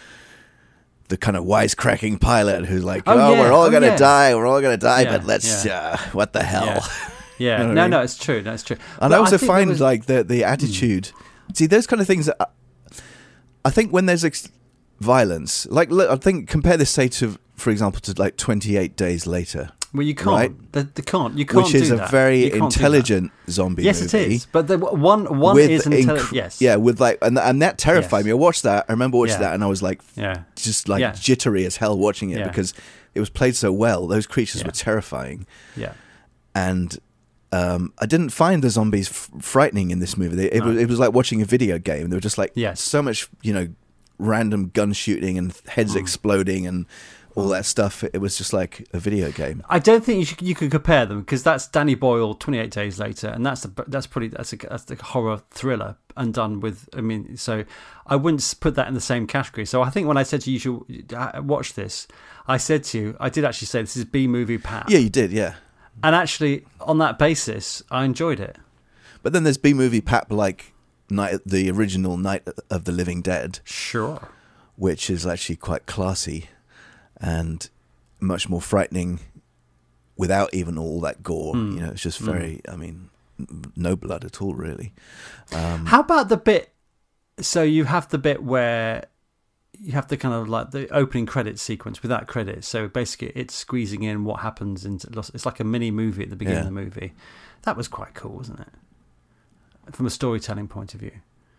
the kind of wisecracking pilot who's like, Oh, oh, yeah. we're all Oh, gonna yeah. die, we're all gonna die, Yeah, but let's, yeah. uh, what the hell? Yeah, yeah. You know what no, I mean? no, it's true. That's true. And But I also think there find was- like the the attitude. See, those kind of things. That, I think when there's ex- violence, like look, I think compare this say to, for example, to like twenty-eight Days Later, well, you can't. right? They, they can't. You can't which is do a that. very You can't do that. intelligent zombie Yes, movie. it is. But the one one with is intelligent. inc- Yes. Yeah, with like, and, and that terrified Yes. me. I watched that. I remember watching Yeah. that, and I was like, Yeah. just like Yeah. jittery as hell watching it Yeah. because it was played so well. Those creatures Yeah. were terrifying, Yeah. and um, I didn't find the zombies f- frightening in this movie. They, it No. was it was like watching a video game. They were just like Yes. so much, you know, random gun shooting and heads Mm. exploding and all that stuff. It was just like a video game. I don't think you should, you can compare them because that's Danny Boyle twenty-eight Days Later, and that's a, that's pretty that's a that's a horror thriller and done with. I mean, so I wouldn't s- put that in the same category. So I think when I said to you, you should uh, watch this, I said to you, I did actually say this is B movie Pat. Yeah, you did. Yeah. And actually, on that basis, I enjoyed it. But then there's B movie Pap like Night, the original Night of the Living Dead, Sure. which is actually quite classy and much more frightening without even all that gore. Mm. You know, it's just very, I mean, no blood at all, really. Um, How about the bit? So you have the bit where you have the kind of like the opening credits sequence without credits. So basically, it's squeezing in what happens into Lost. It's like a mini movie at the beginning Yeah. of the movie. That was quite cool, wasn't it? From a storytelling point of view,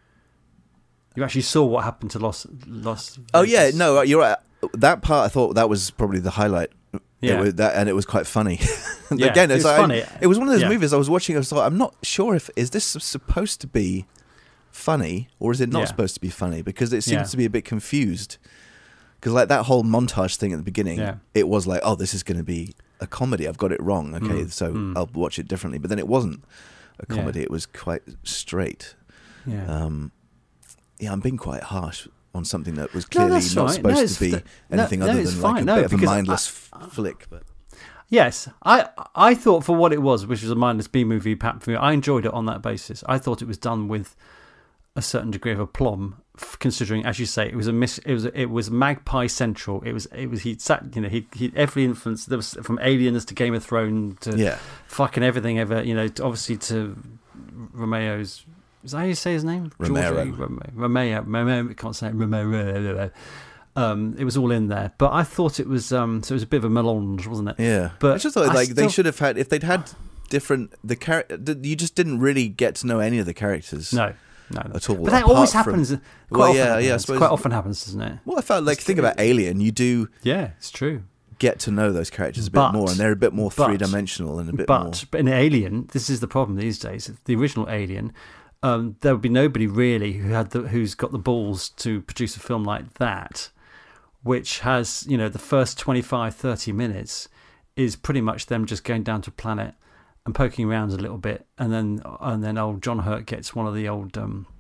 you actually saw what happened to Lost. Lost. oh, yeah, Vegas. no, you're right. That part, I thought that was probably the highlight. Yeah. It was that, and it was quite funny. Yeah, Again, it it's was like, funny. it was one of those Yeah. movies I was watching. I was like, I'm not sure if is this supposed to be funny or is it not Yeah. supposed to be funny because it seems Yeah. to be a bit confused. Because like that whole montage thing at the beginning, Yeah. it was like, oh, this is going to be a comedy. I've got it wrong. Okay, Mm, so mm. I'll watch it differently. But then it wasn't a Yeah. comedy. It was quite straight. Yeah. Um, yeah, I'm being quite harsh on something that was No, clearly that's not right. supposed No, it's to be the- anything no, no, other it's than fine. like a No, bit of a because I- mindless f- flick. But Yes, I I thought for what it was, which was a mindless B movie, Pat, for me, I enjoyed it on that basis. I thought it was done with a certain degree of aplomb, f- considering, as you say, it was a miss. It was it was Magpie Central. It was it was he sat you know he he every influence there was from Aliens to Game of Thrones to yeah, fucking everything ever. You know, to- obviously to Romeo's. Is that how you say his name? Romero. George Rome- Romeo. Romeo. Can't say it. Romero. Um, it was all in there, but I thought it was um, so it was a bit of a melange, wasn't it? yeah. But I just thought I like they still- should have had if they'd had different the character. You just didn't really get to know any of the characters. No, no, no. At all, But that apart always from- happens. Quite Well, often yeah, happens. yeah, I suppose- Quite often happens, doesn't it? Well, I felt like It's think true. about Alien. You do Yeah, it's true. get to know those characters a bit But- more, and they're a bit more but- three dimensional and a bit But, more. but in Alien, this is the problem these days. The original Alien, um, there would be nobody really who had the who's got the balls to produce a film like that, which has, you know, the first twenty-five, thirty minutes is pretty much them just going down to a planet and poking around a little bit, and then and then old John Hurt gets one of the old um,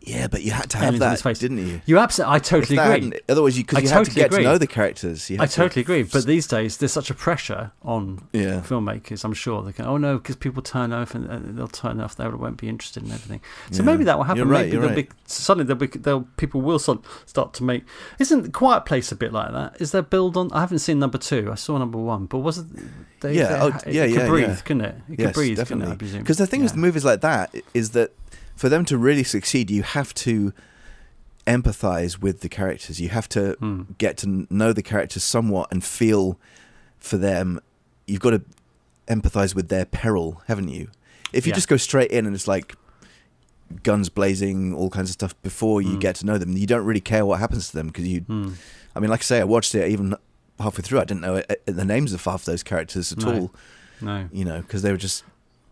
Yeah, but you had to have aliens in that, space. didn't you? You absolutely. I totally If that agree. hadn't- Otherwise, you because I you totally had to get agree. to know the characters. You I had to- totally agree. But these days, there's such a pressure on Yeah. filmmakers. I'm sure they can. Oh no, because people turn off and uh, they'll turn off. They won't be interested in everything. So Yeah. maybe that will happen. You're right, maybe you're there'll right. be suddenly there'll be they'll, people will sort start to make. Isn't Quiet Place a bit like that? Is there build on? I haven't seen number two. I saw number one, but was it? They, Yeah, they- oh, it yeah, could yeah, breathe, yeah. couldn't it? It Yes, could breathe, definitely. couldn't it, I presume. Because the thing Yeah. with movies like that is that for them to really succeed, you have to empathize with the characters. You have to Hmm. get to know the characters somewhat and feel for them. You've got to empathize with their peril, haven't you? If you Yeah. just go straight in and it's like guns blazing, all kinds of stuff before you Hmm. get to know them, you don't really care what happens to them because you. Hmm. I mean, like I say, I watched it even halfway through. I didn't know it, the names of half those characters at No. all. No. You know, because they were just.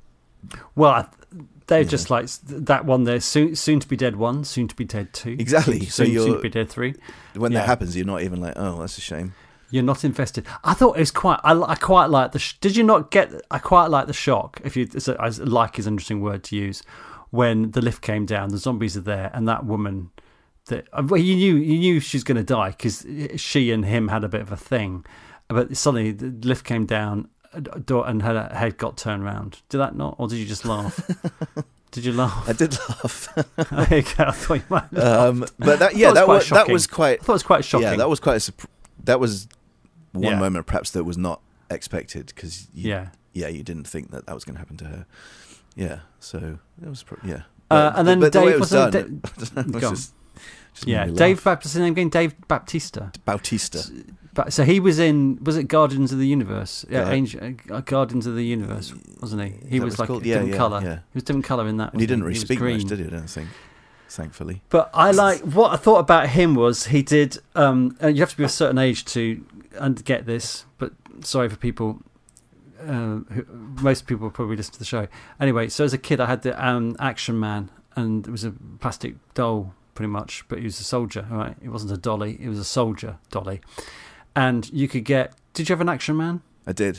Well, I- they're Yeah. just like s- that one there. Soon, soon to be dead one. Soon to be dead two. Exactly. Soon, So soon, soon you're- to be dead three. When Yeah. that happens, you're not even like, oh, that's a shame. You're not invested. I thought it was quite. I, I quite like the. Sh- Did you not get? I quite like the shock. If you, it's a, I like is an interesting word to use. When the lift came down, the zombies are there, and that woman. That well, you knew you knew she's going to die because she and him had a bit of a thing, but suddenly the lift came down, door and her head got turned around. Did that not, or did you just laugh? Did you laugh? I did laugh. There you go. I thought you might. um, but that, I yeah, thought it that was was quite that shocking. was quite. I thought it was quite shocking. Yeah, that was quite. A, surp- that was one Yeah. moment, perhaps that was not expected because. Yeah. Yeah, you didn't think that that was going to happen to her. Yeah, so it was. Pro- yeah. Uh, But- and then but the way Dave it was wasn't. done, Da- I don't know, it was Go on. just- just yeah, made me Dave laugh. Baptist. His name again, Dave Baptista. Bautista. But so he was in. Was it Guardians of the Universe? Yeah, Yeah. Angel, uh, Guardians of the Universe, wasn't he? He that was what it's like called? a Yeah, different yeah, color. yeah. He was different color in that. And he wasn't didn't really was speak green. much, did he? I don't think. Thankfully. But I like what I thought about him was he did. Um, and you have to be a certain age to and get this. But sorry for people. Uh, who, most people probably listen to the show. Anyway, so as a kid, I had the um, Action Man, and it was a plastic doll, pretty much. But he was a soldier, right? It wasn't a dolly; it was a soldier dolly. And you could get. Did you have an Action Man? I did.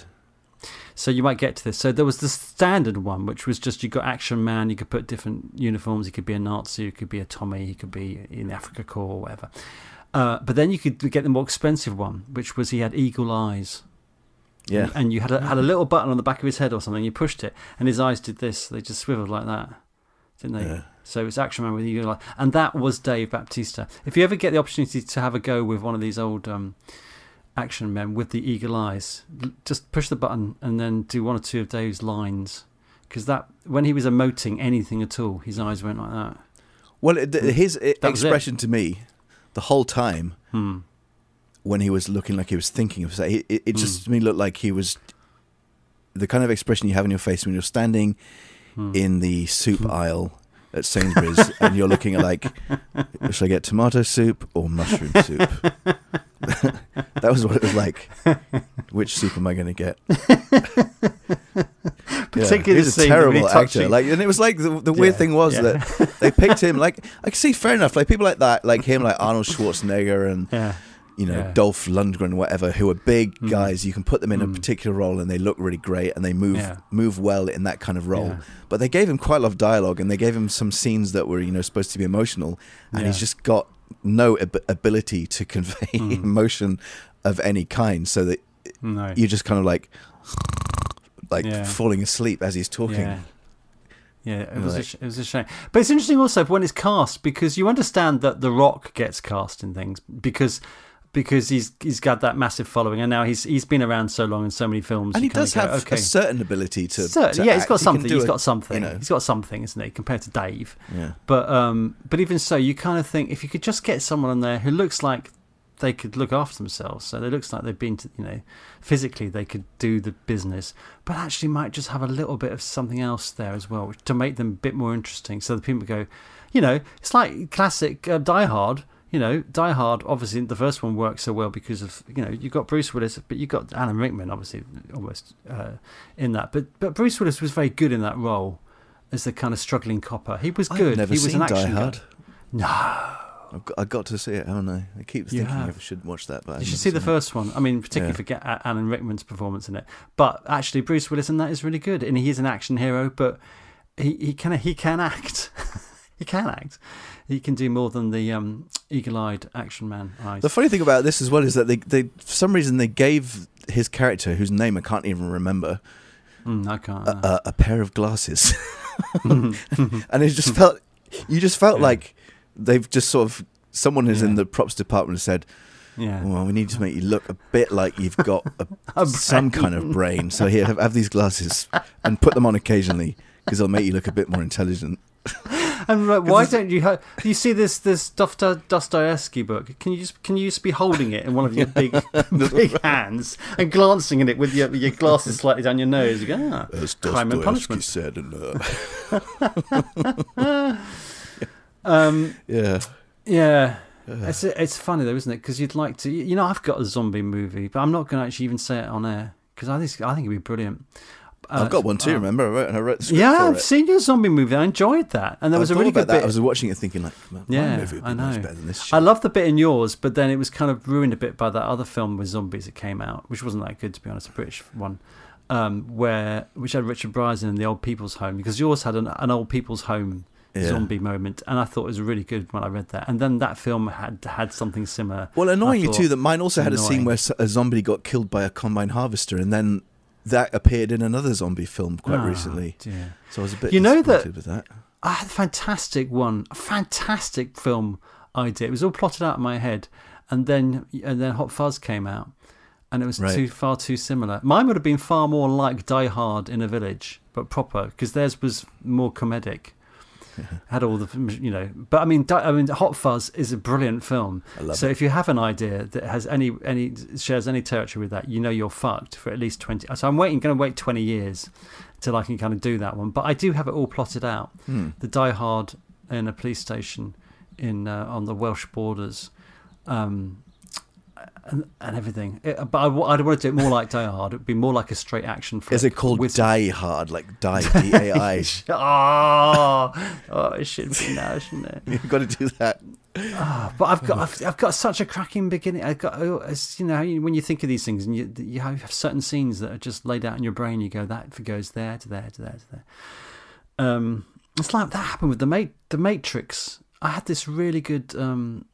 So you might get to this. So there was the standard one, which was just you got Action Man. You could put different uniforms. He could be a Nazi. He could be a Tommy. He could be in the Africa Corps or whatever. Uh, but then you could get the more expensive one, which was he had eagle eyes. Yeah. And, and you had a, had a little button on the back of his head or something. You pushed it, and his eyes did this. They just swiveled like that, didn't they? Yeah. So it was Action Man with eagle eyes, and that was Dave Baptista. If you ever get the opportunity to have a go with one of these old um, action men with the eagle eyes, l- just push the button and then do one or two of Dave's lines, because that when he was emoting anything at all, his eyes went like that. Well, it- th- his uh, That was it. expression to me, the whole time, Hmm. when he was looking like he was thinking of something, it, it, it Hmm. just to me looked like he was the kind of expression you have in your face when you're standing Hmm. in the soup aisle at Sainsbury's and you're looking at like, should I get tomato soup or mushroom soup? That was what it was like. Which soup am I going to get? Particularly he's the a scene when he terrible touched actor. you. Like, and it was like the, the weird Yeah, thing was yeah. that they picked him. Like, I can see fair enough. Like people like that, like him, like Arnold Schwarzenegger and Yeah. you know Yeah. Dolph Lundgren, whatever, who are big Mm. guys. You can put them in a Mm. particular role and they look really great and they move Yeah. move well in that kind of role. Yeah. But they gave him quite a lot of dialogue and they gave him some scenes that were you know supposed to be emotional, and Yeah. he's just got no ab- ability to convey Mm. emotion of any kind. So that No. you're just kind of like like Yeah. falling asleep as he's talking. Yeah. Yeah, it was, a Like- sh- it was a shame. But it's interesting also when it's cast, because you understand that The Rock gets cast in things because because he's he's got that massive following, and now he's he's been around so long in so many films. And you he kinda does go, have okay. a certain ability to, Certain- to yeah, he's act. got He can something. do He's a- got something. You know, He's got something, isn't he? Compared to Dave. yeah. But um, but even so, you kind of think if you could just get someone on there who looks like they could look after themselves, so it looks like they've been to, you know, physically they could do the business, but actually might just have a little bit of something else there as well, which, to make them a bit more interesting. So the people go, you know, it's like classic uh, Die Hard. You know, Die Hard, obviously the first one works so well because of, you know, you've got Bruce Willis, but you've got Alan Rickman, obviously, almost uh, in that. But but Bruce Willis was very good in that role as the kind of struggling copper. He was good. I've never he was seen an Die action Hard. guy. No. I've got, I've got to see it, haven't I? I keep You thinking have. I should watch that, but I've You should never see the seen it. first one. I mean, particularly Yeah. forget A- Alan Rickman's performance in it. But actually, Bruce Willis in that is really good, and he is an action hero. But he, he can he can act. He can act. He can do more than the um, eagle-eyed action man eyes. The funny thing about this as well is that they, they for some reason, they gave his character, whose name I can't even remember, Mm, I can't. a, a, a pair of glasses. And it just felt, you just felt Yeah. like they've just sort of, someone is in Yeah. the props department and said, Yeah. well, we need to make you look a bit like you've got a, A some brain. kind of brain. So here, have, have these glasses and put them on occasionally because they'll make you look a bit more intelligent. And like, why it's- don't you? Ho- you see this this Dosto- Dostoevsky book? Can you just can you just be holding it in one of your big big hands and glancing at it with your your glasses slightly down your nose? You go, ah, As crime and Dostoevsky punishment. said, and, uh, Um, yeah. yeah, it's it's funny though, isn't it? Because you'd like to, you know, I've got a zombie movie, but I'm not going to actually even say it on air because I think I think it'd be brilliant. Uh, I've got one too. uh, Remember, I wrote and I wrote the script Yeah, for I've it. seen your zombie movie. I enjoyed that, and there was I a really thought good about that. bit. I was watching it thinking, like, my Yeah, movie would be I much know. better than this shit. I love the bit in yours, but then it was kind of ruined a bit by that other film with zombies that came out, which wasn't that good, to be honest, a British one, um, where which had Richard Bryan in the old people's home, because yours had an, an old people's home Yeah. zombie moment, and I thought it was really good when I read that. And then that film had had something similar. Well, annoyingly I thought, too, that mine also had a scene annoying. where s- a zombie got killed by a combine harvester, and then that appeared in another zombie film quite Oh, recently. dear. So I was a bit You know that- disappointed with that. I had a fantastic one, a fantastic film idea. It was all plotted out in my head, and then and then Hot Fuzz came out, and it was Right. too far too similar. Mine would have been far more like Die Hard in a Village, but proper, because theirs was more comedic. Had all the, you know, but I mean, Di- I mean, Hot Fuzz is a brilliant film. I love so it. if you have an idea that has any any shares any territory with that, you know you're fucked for at least twenty. So I'm waiting, going to wait twenty years till I can kind of do that one. But I do have it all plotted out. Hmm. The Die Hard in a police station in uh, on the Welsh borders, um, and, and everything. It, but I, I'd want to do it more like Die Hard. It would be more like a straight action film. Is it called with Die Hard, like Die D A I? Oh, oh, it should be now, shouldn't it? You've got to do that. But I've got, I've, I've got such a cracking beginning. I've got, oh, it's, you know, when you think of these things, and you, you have certain scenes that are just laid out in your brain. You go, that goes there to there to there to there. Um, it's like that happened with the Ma- the Matrix. I had this really good um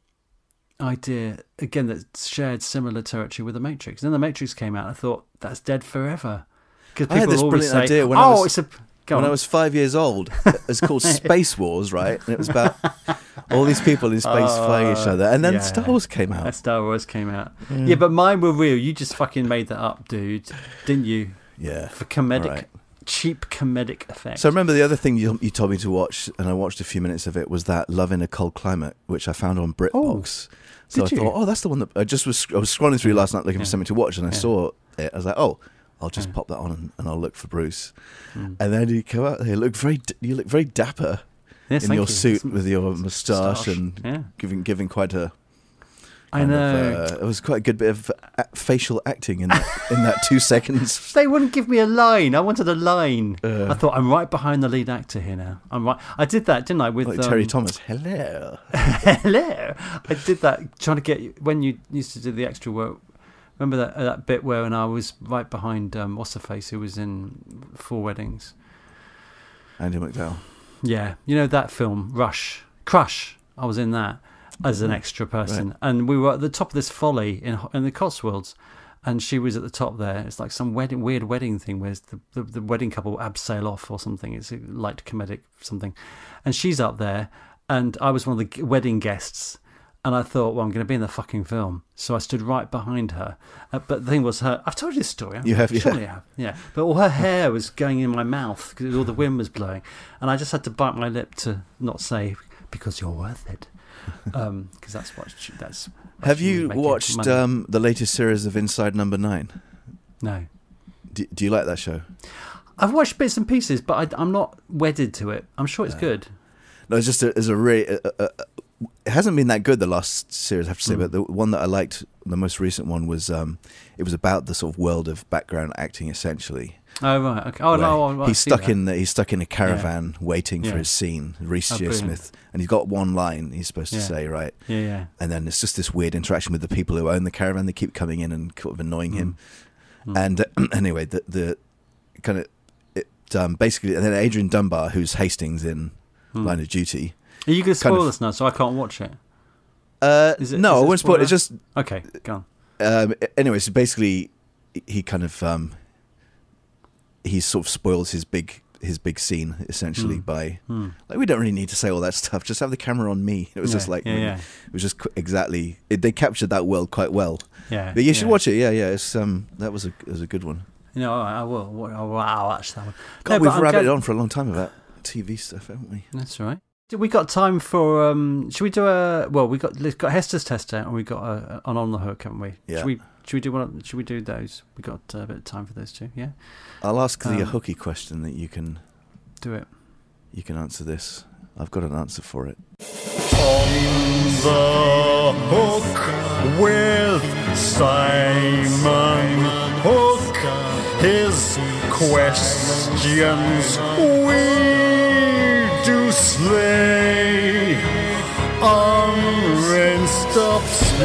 idea again that shared similar territory with the Matrix. And then the Matrix came out. I thought that's dead forever because I had people this always brilliant say, idea when "Oh, I was- it's a." Go When on. I was five years old, it's called Space Wars, right? And it was about all these people in space fighting each other. And then yeah. Star Wars came That out. Star Wars came out. Yeah, but mine were real. You just fucking made that up, dude, didn't you? Yeah. For comedic, Right. cheap comedic effect. So remember the other thing you, you told me to watch, and I watched a few minutes of it, was that Love in a Cold Climate, which I found on BritBox. so did I you? thought, oh, that's the one that I just was. I was scrolling through last night looking Yeah. for something to watch, and I Yeah. saw it. I was like, oh, I'll just Yeah. pop that on and, and I'll look for Bruce. Mm. And then you come out there, you look very, d- you look very dapper Yes, in thank your you. suit It's- with your moustache and yeah. giving giving quite a. I kind know. Of, uh, it was quite a good bit of a- facial acting in that, in that two seconds. They wouldn't give me a line. I wanted a line. Uh. I thought I'm right behind the lead actor here now. I'm right. I did that, didn't I? With Like um, Terry Thomas. Hello. Hello. I did that trying to get when you used to do the extra work. Remember that uh, that bit where when I was right behind um, what's her face who was in Four Weddings. Andy McDowell. Yeah, you know that film Rush, Crush. I was in that as an extra person, Right. and we were at the top of this folly in in the Cotswolds, and she was at the top there. It's like some wedding, weird wedding thing where the, the the wedding couple abseil off or something. It's a light comedic something, and she's up there, and I was one of the g- wedding guests. And I thought, well, I'm going to be in the fucking film. So I stood right behind her. Uh, but the thing was, her. I've told you this story. haven't You I? have, yeah. Surely I have. Yeah. But all her hair was going in my mouth because all the wind was blowing. And I just had to bite my lip to not say, because you're worth it. Because um, that's what she, that's. what Have she you was making watched money. um, the latest series of Inside Number Nine? No. Do, do you like that show? I've watched bits and pieces, but I, I'm not wedded to it. I'm sure it's good. No, it's just a, it's a really. Uh, uh, uh, it hasn't been that good the last series, I have to say. Mm. But the one that I liked, the most recent one, was um, it was about the sort of world of background acting, essentially. Oh, right. Okay. Oh, where no. I- I he's see stuck that. in the, he's stuck in a caravan waiting Yeah. for his scene. Reese Oh, J. brilliant. Smith, and he's got one line he's supposed to Yeah. say, right? Yeah, yeah. And then it's just this weird interaction with the people who own the caravan. They keep coming in and sort of annoying him. Mm. And uh, anyway, the the kind of it um, basically, and then Adrian Dunbar, who's Hastings in Mm. Line of Duty, Are you going to spoil of- this now so I can't watch it? Uh, Is it- no, is I it won't spoil it. It's just Okay, go on. um, anyway. So basically, he kind of um, he sort of spoils his big his big scene essentially Hmm. by Hmm. like we don't really need to say all that stuff. Just have the camera on me. It was Yeah, just like yeah, yeah. it was just qu- exactly. It, they captured that world quite well. Yeah, But you should yeah. watch it. Yeah, yeah. It's um that was a it was a good one. You know, I I will. I'll, I'll watch that one. God, No, we've but I'm rabbited go- on for a long time about T V stuff, haven't we? That's all right. We got time for. Um, should we do a? Well, we got we've got Hester's tester and we got a, an on the hook, haven't we? Yeah. Should we? Should we do one? Should we do those? We got uh, a bit of time for those two. Yeah. I'll ask the Um, uh, hooky question that you can Do it. you can answer this. I've got an answer for it. On the hook with Simon Hook. His questions we do slay. Unrinsed up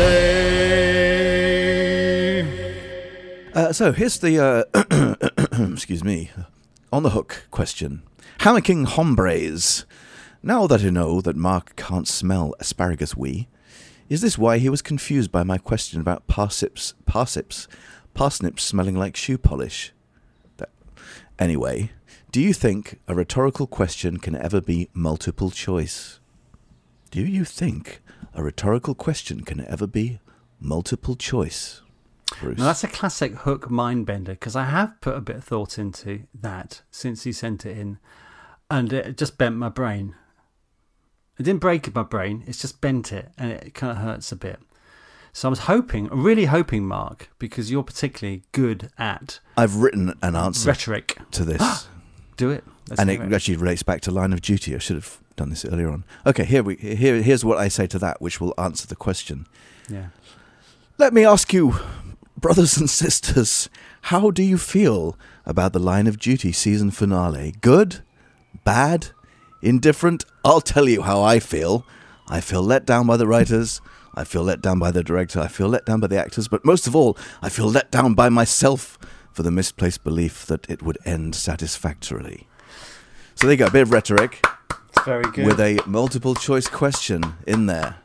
slay. Uh, so here's the uh, excuse me, on the hook question. Hammocking hombres. Now that I know that Mark can't smell asparagus wee, is this why he was confused by my question about parsips, parsips, parsnips smelling like shoe polish? That, anyway, do you think a rhetorical question can ever be multiple choice? Do you think a rhetorical question can ever be multiple choice, Bruce? Now that's a classic hook mind bender because I have put a bit of thought into that since he sent it in, and it just bent my brain. It didn't break my brain; it's just bent it, and it kind of hurts a bit. So I was hoping, really hoping, Mark, because you're particularly good at I've written an answer rhetoric. to this. Do it, Let's and hear it actually relates back to Line of Duty. I should have done this earlier on. Okay, here we here here's what I say to that, which will answer the question. Yeah. Let me ask you, brothers and sisters, how do you feel about the Line of Duty season finale? Good? Bad? Indifferent? I'll tell you how I feel. I feel let down by the writers. I feel let down by the director. I feel let down by the actors. But most of all, I feel let down by myself for the misplaced belief that it would end satisfactorily. So there you go, a bit of rhetoric It's very good. with a multiple choice question in there.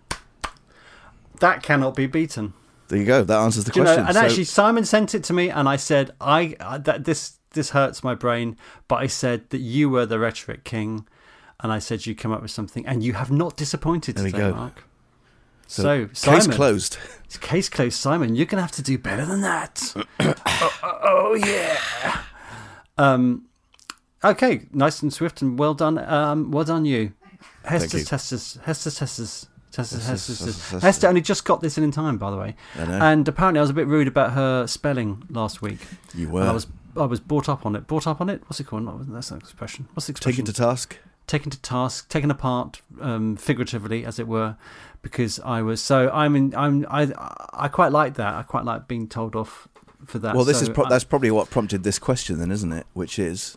That cannot be beaten. There you go. That answers the Do you know, question. and So- actually, Simon sent it to me, and I said, "I uh, that this this hurts my brain," but I said that you were the rhetoric king, and I said you come up with something, and you have not disappointed There we today, go. Mark. so, So, case Simon, closed. It's case closed, Simon. You're gonna have to do better than that. oh, oh, oh yeah. Um. Okay, nice and swift, and well done. Um. Well done, you. Hester's you. testers. Hester's testers. Testers, Hester's- Hester's, Hester's- Hester only just got this in in time, by the way. I know. And apparently, I was a bit rude about her spelling last week. You And were. I was I was brought up on it. Brought up on it? What's it called? Not, that's not an expression. What's the expression? Taken to task. Taken to task, taken apart, um, figuratively, as it were, because I was so. I'm in. I'm. I. I quite like that. I quite like being told off for that. Well, this So is pro- I- that's probably what prompted this question, then, isn't it? Which is,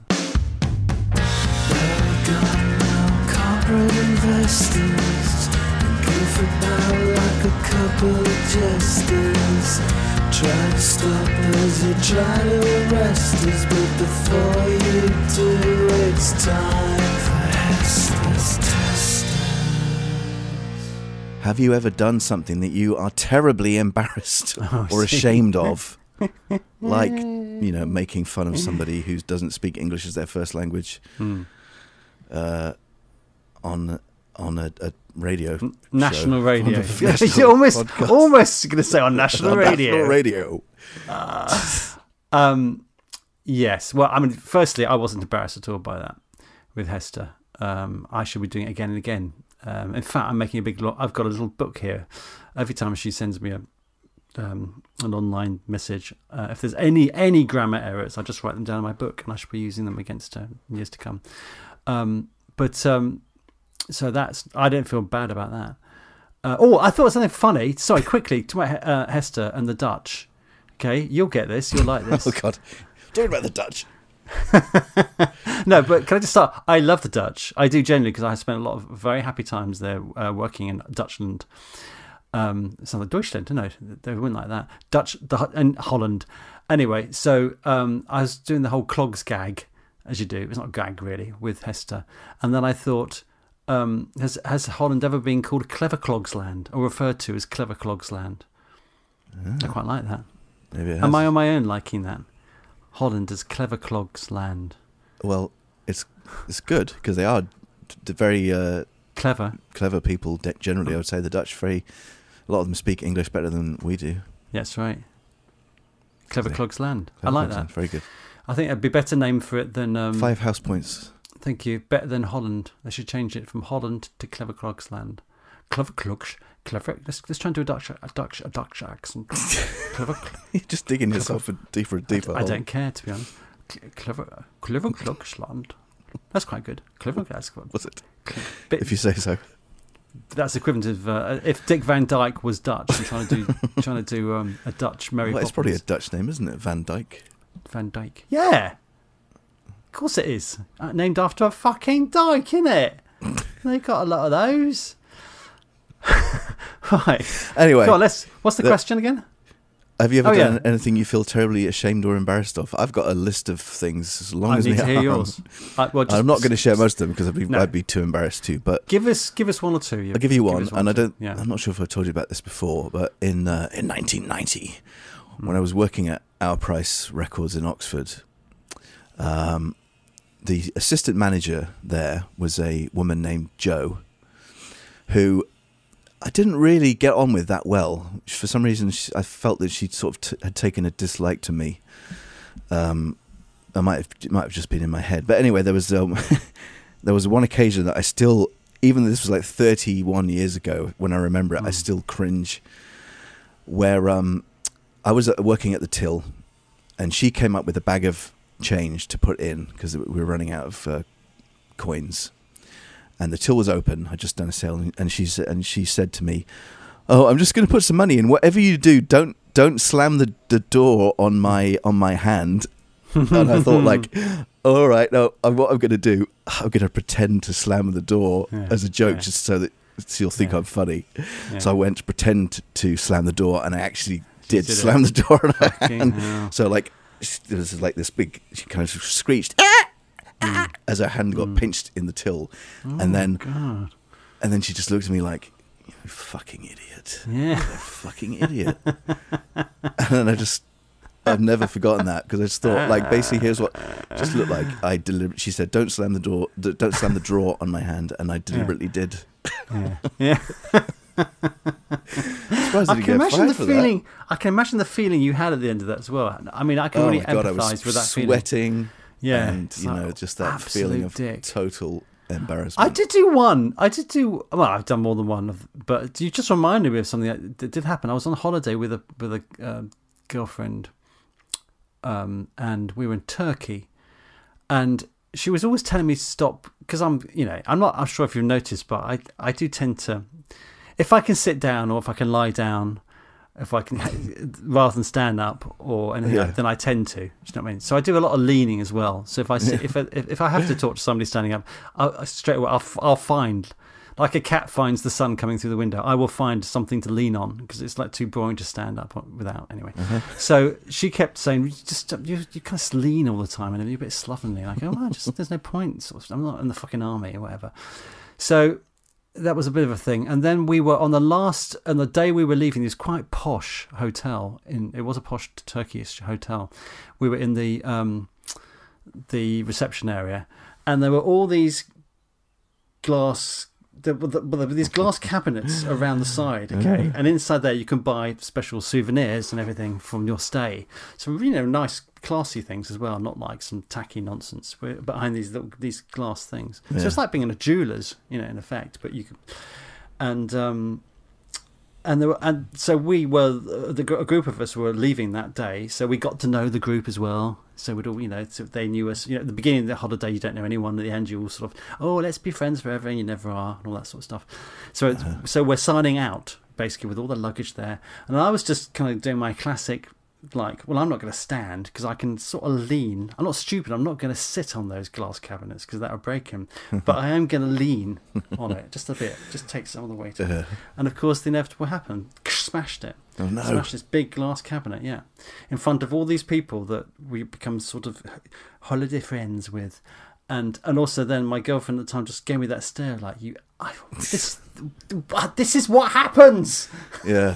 Corporate investors goof about like a couple of jesters. Try to stop us, you try to arrest us, but before you do, it's time for Hester's testers. have you ever done something that you are terribly embarrassed Oh, I or see. ashamed of? Like, you know, making fun of somebody who doesn't speak English as their first language Hmm. uh, on on a, a radio show. National On radio. a You're national almost, podcast. almost going to say on national On radio. National radio. Um, yes. Well, I mean, firstly, I wasn't embarrassed at all by that with Hester. Um, I should be doing it again and again. Um, in fact, I'm making a big lot. I've got a little book here. Every time she sends me a um, an online message, uh, if there's any any grammar errors, I just write them down in my book, and I should be using them against her in years to come. Um, but um, so that's I don't feel bad about that. Uh, oh, I thought of something funny. Sorry, quickly to my uh, Hester and the Dutch. Okay, you'll get this. You'll like this. Oh, God. Talking about the Dutch. No, but can I just start? I love the Dutch. I do generally because I spent a lot of very happy times there uh, working in Dutchland. Um, it sounds like Deutschland, no, they weren't like that. Dutch the, and Holland. Anyway, so um, I was doing the whole clogs gag, as you do. It's not a gag really with Hester, and then I thought, Um, has has Holland ever been called Cleverclogsland or referred to as Cleverclogsland? Ah, I quite like that. maybe it has. Am I on my own liking that? Holland is Cleverclogsland. Well, it's it's good because they are d- very uh, Clever. clever people. de- Generally, I would say the Dutch very. A lot of them speak English better than we do. That's right. Cleverclogsland. I Clever like Clogsland, that. Very good. I think it'd be a better name for it than. Um, Five house points. Thank you. Better than Holland. They should change it from Holland to Cleverclogsland. Cleverclogs. Clever. Let's let's try and do a Dutch a Dutch a Dutch accent. Clever. You're just digging yourself a deeper and deeper I, I hole. don't care, to be honest. Cle- Clever Cleverclogsland. That's quite good. Clever. That's good. Was it? Bit, If you say so. that's equivalent of uh, if Dick Van Dyke was Dutch and trying to do trying to do um, a Dutch Mary Well, it's Poppins. probably a Dutch name, isn't it? Van Dyke. Van Dyke. Yeah. Of course it is. Uh, named after a fucking dyke, innit? They got a lot of those. Right. Anyway, Go on, let's. What's the the- question again? have you ever Oh, done yeah. anything you feel terribly ashamed or embarrassed of? I've got a list of things as long I as need me to hear arm. yours. I, well, just I'm not going to share most of them because I'd be, No. I'd be too embarrassed to. But Give us, give us one or two. I'll give you one, us and I or two. don't. Yeah. I'm not sure if I told you about this before, but in uh, in nineteen ninety, Hmm. when I was working at Our Price Records in Oxford, um, the assistant manager there was a woman named Jo, who I didn't really get on with that well. For some reason, she, I felt that she sort of t- had taken a dislike to me. Um, I might have, it might have just been in my head, but anyway, there was um, there was one occasion that I still, even though this was like thirty-one years ago, when I remember it, I Mm. still cringe. Where um, I was uh, working at the till, and she came up with a bag of change to put in because we were running out of uh, coins. And the till was open. I'd just done a sale, and she said, and she said to me, "Oh, I'm just going to put some money in. Whatever you do, don't don't slam the, the door on my on my hand." And I thought, like, all right, no, uh, what I'm going to do, I'm going to pretend to slam the door Yeah, as a joke, yeah. just so that she'll think Yeah. I'm funny. Yeah. So I went to pretend to slam the door, and I actually did, did it. slam the door on her Fucking hand. hell. So like, there was like this big, she kind of screeched "Ah!" Mm. as her hand got pinched in the till, Oh, and then God. and then she just looked at me like, "You fucking idiot, Yeah. you fucking idiot." And then I just, I've never forgotten that because I just thought, like, basically, here's what just looked like. I deliberately, she said, "Don't slam the door, d- don't slam the drawer on my hand," and I deliberately did. Yeah. Yeah. Surprised I I didn't can get imagine fired the for that. feeling. I can imagine the feeling you had at the end of that as well. I mean, I can Oh really my god, I empathise was with that feeling. sweating. Yeah, and it's you like, know, just that feeling absolute of dick. total embarrassment. I did do one. I did do. Well, I've done more than one. Of, but you just reminded me of something that, that did happen. I was on holiday with a with a uh, girlfriend, um, and we were in Turkey, and she was always telling me to stop because I'm, you know, I'm not. I'm sure if you've noticed, but I I do tend to, if I can sit down or if I can lie down, if I can, rather than stand up or anything, Yeah. like, then I tend to. Do you know what I mean? So I do a lot of leaning as well. So if I sit, if I, if if I have to talk to somebody standing up, I'll, I straight away I'll f- I'll find, like a cat finds the sun coming through the window. I will find something to lean on because it's like too boring to stand up without. Anyway, so she kept saying, "You just you you kind of lean all the time and you're a bit slovenly." Like, oh, well, just there's no point. Sort of, I'm not in the fucking army or whatever. So that was a bit of a thing. And then we were on the last, and the day we were leaving this quite posh hotel. In it was a posh Turkish hotel. We were in the um, the reception area, and there were all these glass. There were, there were these glass cabinets around the side, okay, and inside there you can buy special souvenirs and everything from your stay. So you know, nice, classy things as well, not like some tacky nonsense. We're behind these little, these glass things. So Yeah. it's like being in a jeweler's, you know, in effect. But you, can, and um, and there were, and so we were the gr- a group of us were leaving that day. So we got to know the group as well. So we'd all, you know, so they knew us. You know, at the beginning of the holiday, you don't know anyone. At the end, you all sort of, oh, let's be friends forever, and you never are, and all that sort of stuff. So, it's, so we're signing out basically with all the luggage there, and I was just kind of doing my classic, like, well, I'm not going to stand because I can sort of lean. I'm not stupid. I'm not going to sit on those glass cabinets because that would break him. But I am going to lean on it just a bit, just take some of the weight off. Uh, And of course, the inevitable happened. Smashed it. Oh, no. Smashed this big glass cabinet, yeah, in front of all these people that we become sort of holiday friends with, and and also then my girlfriend at the time just gave me that stare like you. I, this this is what happens. Yeah.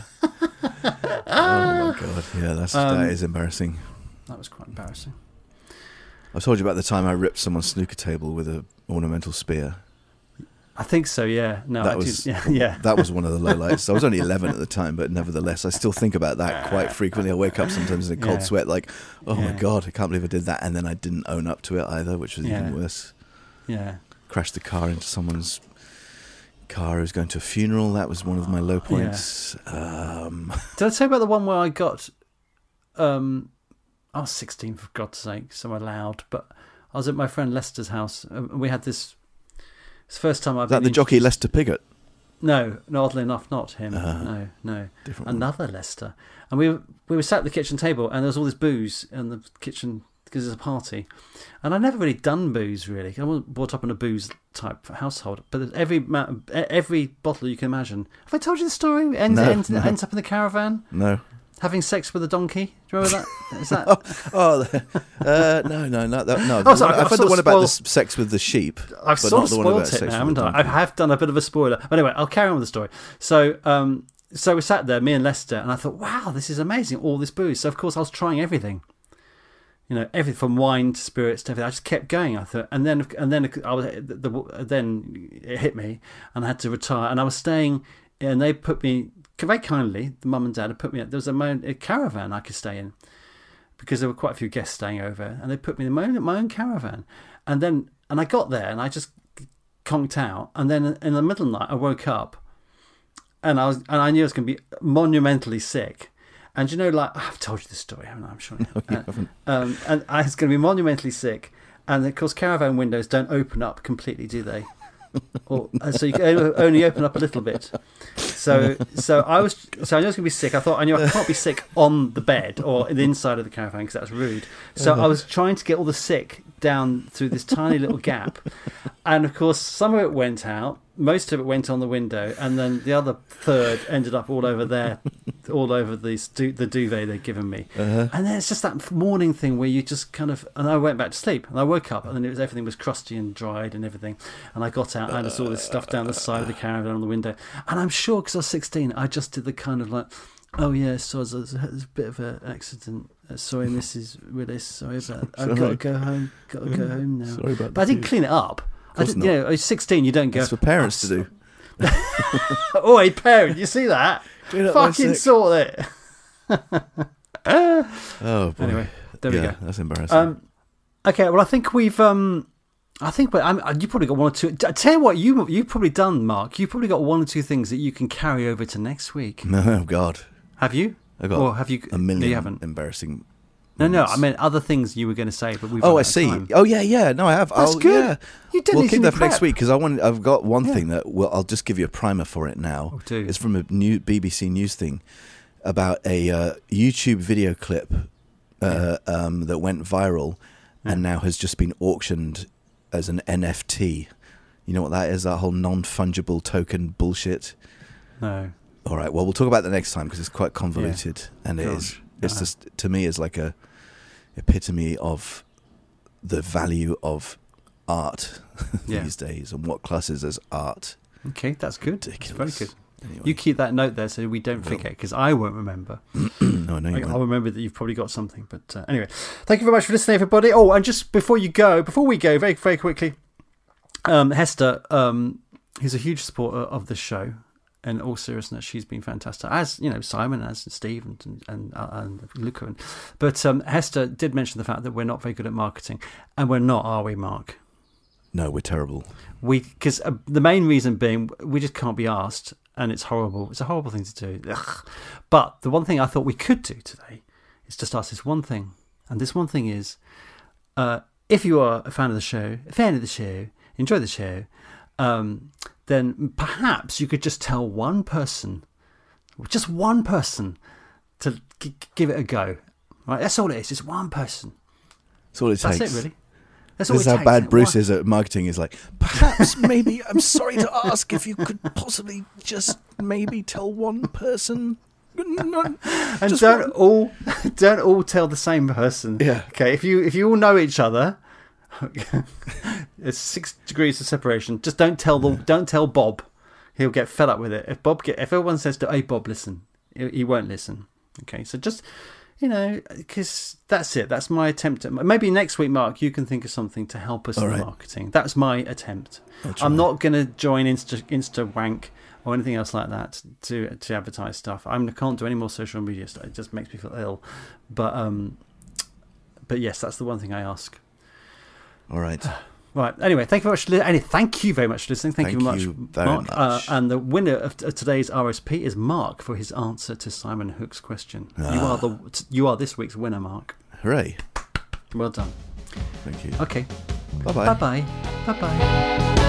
Oh my god. Yeah, that's Um, that is embarrassing. That was quite embarrassing. I told you about the time I ripped someone's snooker table with an ornamental spear. I think so. Yeah. No. That I was did, yeah. Yeah. that was one of the lowlights. I was only eleven at the time, but nevertheless, I still think about that quite frequently. I wake up sometimes in a cold Yeah. sweat, like, oh my Yeah. god, I can't believe I did that, and then I didn't own up to it either, which was Yeah. even worse. Yeah. Crashed the car into someone's car who was going to a funeral. That was one of my low points. Um, Did I tell you about the one where I got? Um, I was sixteen, for God's sake, so I'm allowed. But I was at my friend Lester's house, and we had this. It's the first time I've is that been the jockey introduced- Lester Piggott? No, no, oddly enough, not him. Uh, no, no, different one. another Lester. And we were, we were sat at the kitchen table, and there was all this booze in the kitchen because it's a party. And I'd never really done booze, really. I wasn't brought up in a booze type household. But every ma- every bottle you can imagine. Have I told you the story? Ends, No, ends, no. ends up in the caravan, No. having sex with a donkey. Do you remember that? Is that? Oh, uh, no, no, no, that, no. Oh, sorry, I've I've heard sort the one of about the spoiled- s- sex with the sheep. I've but sort not of the one about spoiled it sex now, with haven't the I? I donkey. have done a bit of a spoiler. But anyway, I'll carry on with the story. So, um, so we sat there, me and Lester, and I thought, wow, this is amazing, all this booze. So, of course, I was trying everything. You know, everything from wine to spirits to everything. I just kept going. I thought, and then, and then I was, the, the, then it hit me, and I had to retire. And I was staying, and they put me very kindly. The mum and dad had put me. There was a, mo- a caravan I could stay in, because there were quite a few guests staying over, and they put me in my own, my own caravan. And then, and I got there, and I just conked out. And then in the middle of the night, I woke up, and I was, and I knew I was going to be monumentally sick. And you know, like I've told you this story, haven't I? I'm sure. No, you Uh, haven't. um, and I was going to be monumentally sick. And of course, caravan windows don't open up completely, do they? Or uh, so you can only open up a little bit. So, so I was, so I knew I was going to be sick. I thought I knew I can't be sick on the bed or in the inside of the caravan because that's rude. So I was trying to get all the sick down through this tiny little gap, and of course, some of it went out. Most of it went on the window, and then the other third ended up all over there, all over the stu- the duvet they'd given me. Uh-huh. And then it's just that morning thing where you just kind of, and I went back to sleep, and I woke up, and then it was everything was crusty and dried and everything, and I got out, and I just saw all this stuff down the side of the caravan on the window, and I'm sure because I was sixteen, I just did the kind of like, oh yeah, so there's a, there's a bit of an accident. Uh, sorry, Missus Willis. Sorry about. I've got to Sorry. go home. Got to go home now. Sorry about But I the didn't clean it up. I course didn't, not. you know, I was sixteen. You don't go. That's for parents to do. Oh, hey, parent, you see that? Clean up my Fucking sick. sort it. Oh boy. Anyway, there we yeah, go. that's embarrassing. Um, okay, well, I think we've. Um, I think we I'm, you probably got one or two. I tell you what, you you've probably done, Mark. You've probably got one or two things that you can carry over to next week. oh God, Have you? I got Or have you? a No, million you haven't. embarrassing. No, no. moments. I meant other things you were going to say, but we've. Oh, run I out of see. time. Oh, yeah, yeah. No, I have. That's I'll, good. Yeah. You didn't We'll need keep any that for next prep. week because I want. I've got one Yeah. thing that. Well, I'll just give you a primer for it now. Oh, do. It's from a new B B C News thing about a uh, YouTube video clip uh, um, that went viral and now has just been auctioned as an N F T. You know what that is? That whole non-fungible token bullshit. No. All right. Well, we'll talk about that next time because it's quite convoluted and it is. Gosh. It's Uh-huh. just to me is like a epitome of the value of art Yeah. these days and what classes as art. Okay, that's good. It's Ridiculous. very good. Anyway. You keep that note there so we don't Will. forget, because I won't remember. no, no, you I, won't. I'll remember that you've probably got something. But uh, anyway, thank you very much for listening, everybody. Oh, and just before you go, before we go, very, very quickly, um, Hester, um, who's a huge supporter of the show. In all seriousness, she's been fantastic, as you know, Simon, as Steve, and and, uh, and Luca. And, but um, Hester did mention the fact that we're not very good at marketing, and we're not, are we, Mark? No, we're terrible. We because uh, the main reason being we just can't be asked, and it's horrible. It's a horrible thing to do. Ugh. But the one thing I thought we could do today is just ask this one thing, and this one thing is, uh, if you are a fan of the show, a fan of the show, enjoy the show. Um, then perhaps you could just tell one person, just one person, to g- give it a go. Right, that's all it is. Just one person. That's all it That's takes. it, really. That's all This is it how takes. bad One- Bruce is at marketing. Is like, perhaps, maybe, I'm sorry to ask if you could possibly just maybe tell one person. And Just don't one. all don't all tell the same person. Yeah. Okay. If you if you all know each other, There's six degrees of separation. Just don't tell the don't tell Bob. He'll get fed up with it. If Bob get if everyone says to, "Hey Bob, listen," he, he won't listen. Okay, so just you know, because that's it. That's my attempt. At, maybe next week, Mark, you can think of something to help us All in right. the marketing. That's my attempt. I'll try. I'm not going to join Insta Insta Wank or anything else like that to to advertise stuff. I'm, I can't do any more social media stuff. It just makes me feel ill. But um, but yes, that's the one thing I ask. All right. Right. Anyway, thank you very much. For li- any, thank you very much for listening. Thank, Thank you very you much, very Mark. Uh, much. and the winner of, t- of today's R S P is Mark for his answer to Simon Hook's question. You Ah. are the you are this week's winner, Mark. Hooray. Well done. Thank you. Okay. Bye-bye. Bye bye. Bye bye.